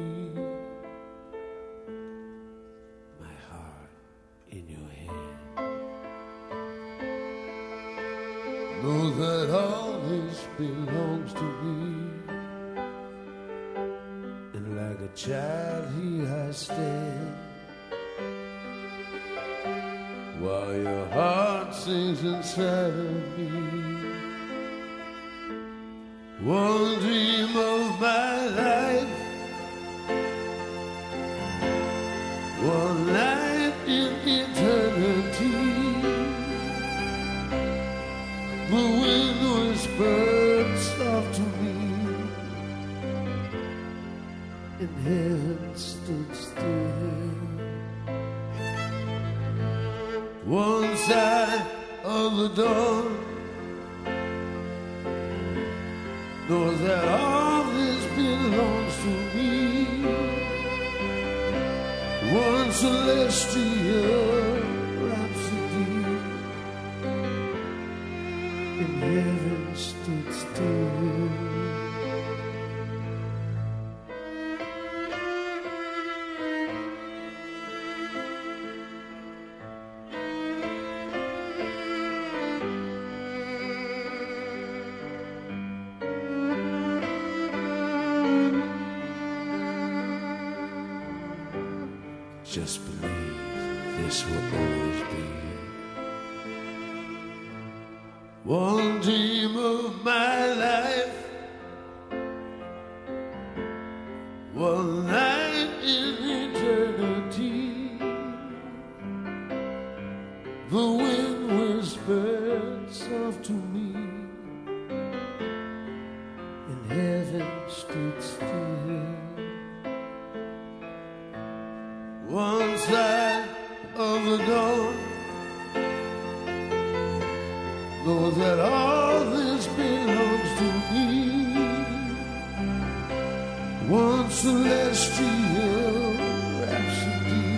my heart in your hand. Know that all this belongs to me, and like a child here I stand, while your heart sings inside of me. One dream of my life, one night in eternity. The wind whispered soft to me, and heaven stood still. One side of the door knows that all this belongs to me. One celestial rhapsody, and heaven stood still. Just believe this will always be one dream of my life, one night in eternity. The wind whispered soft to me, and heaven stood still. One side of the door knows that all this belongs to me. One celestial rhapsody,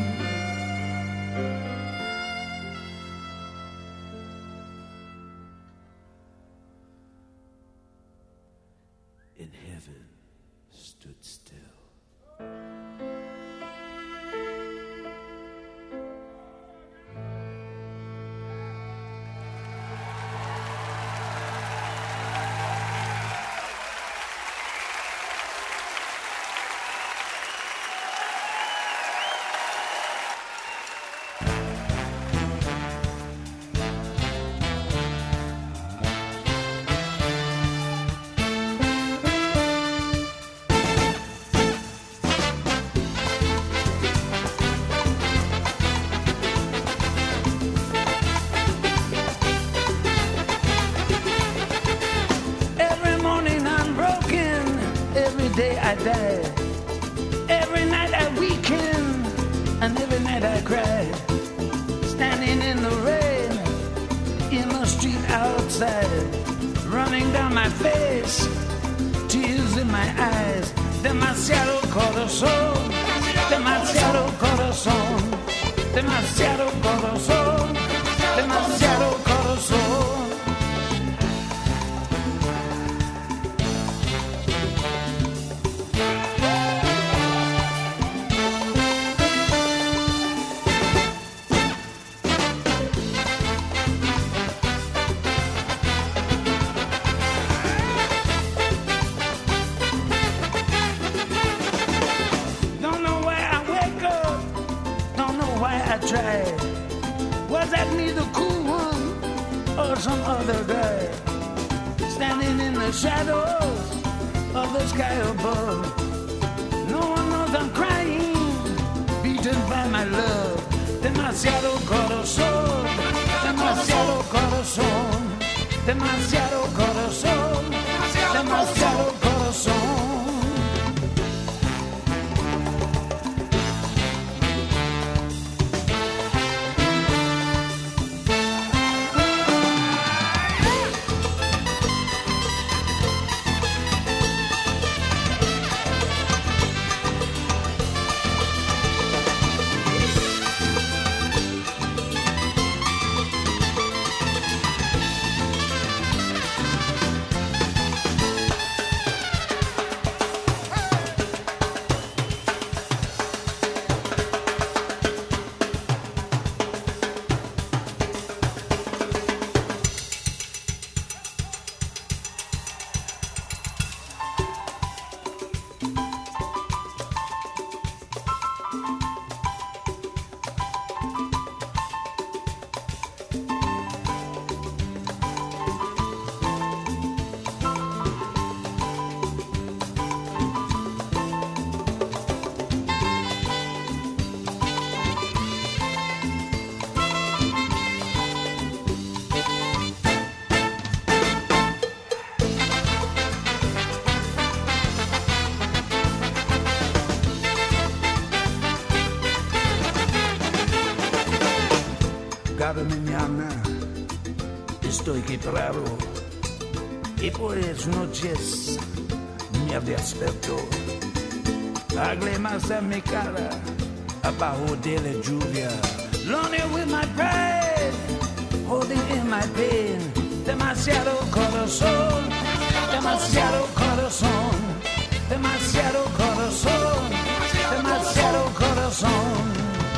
in heaven stood still. my eyes. Demasiado corazón, demasiado corazón, demasiado corazón, demasiado corazón. Was that me, the cool one, or some other guy? Standing in the shadows of the sky above. No one knows I'm crying, beaten by my love. Demasiado corazón, demasiado corazón, demasiado corazón, demasiado corazón. Cada mañana estoy quebrado y por las noches me despierto. Lágrimas en mi cara abajo de la lluvia. Lonely with my pride, holding in my pain. Demasiado corazón, demasiado corazón, demasiado corazón, demasiado corazón.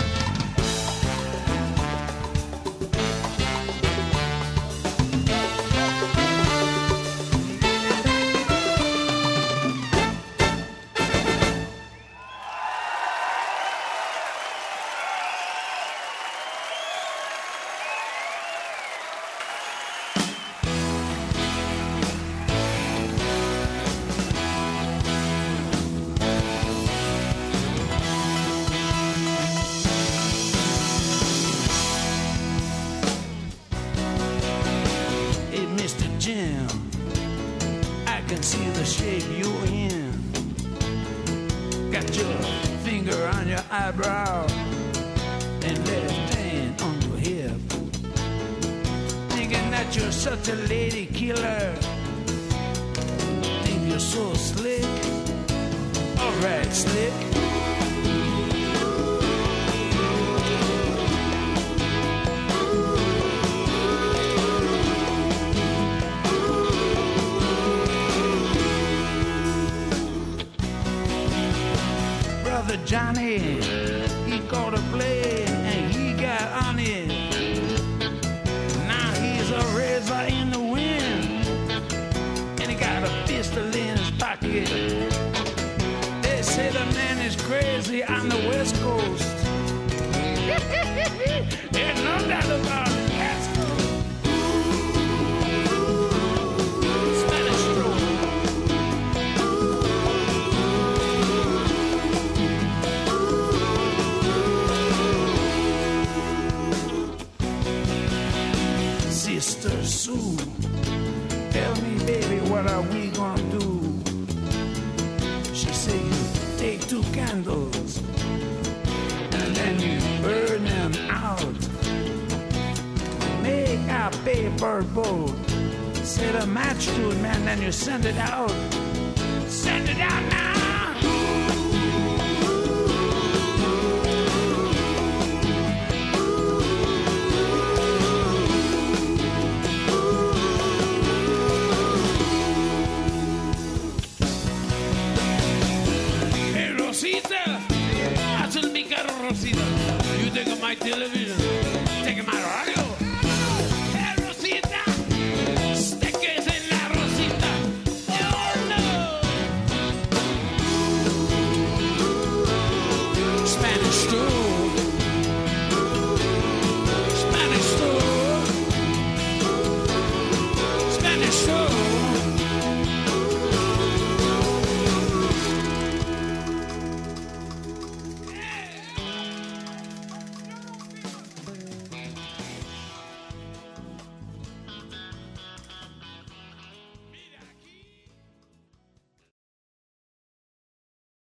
Eyebrow and left hand on your hip, thinking that you're such a lady killer. Think you're so slick, alright slick. Brother Johnny, he caught a plane and he got on it. Now he's a razor in the wind and he got a pistol in his pocket. They say the man is crazy on the West Coast. There's no doubt about it. Let's go. Spanish stroke. Sister Sue, tell me, baby, what are we gonna do? She said, you take 2 candles and then you burn them out. Make a paper boat, set a match to it, man, then you send it out. send it out now. Hey, Rosita, hazle mi carro, Rosita. You take my television, take my radio. Hey, Rosita, stickers in la Rosita. Oh, no. Spanish store. Spanish store. Spanish store.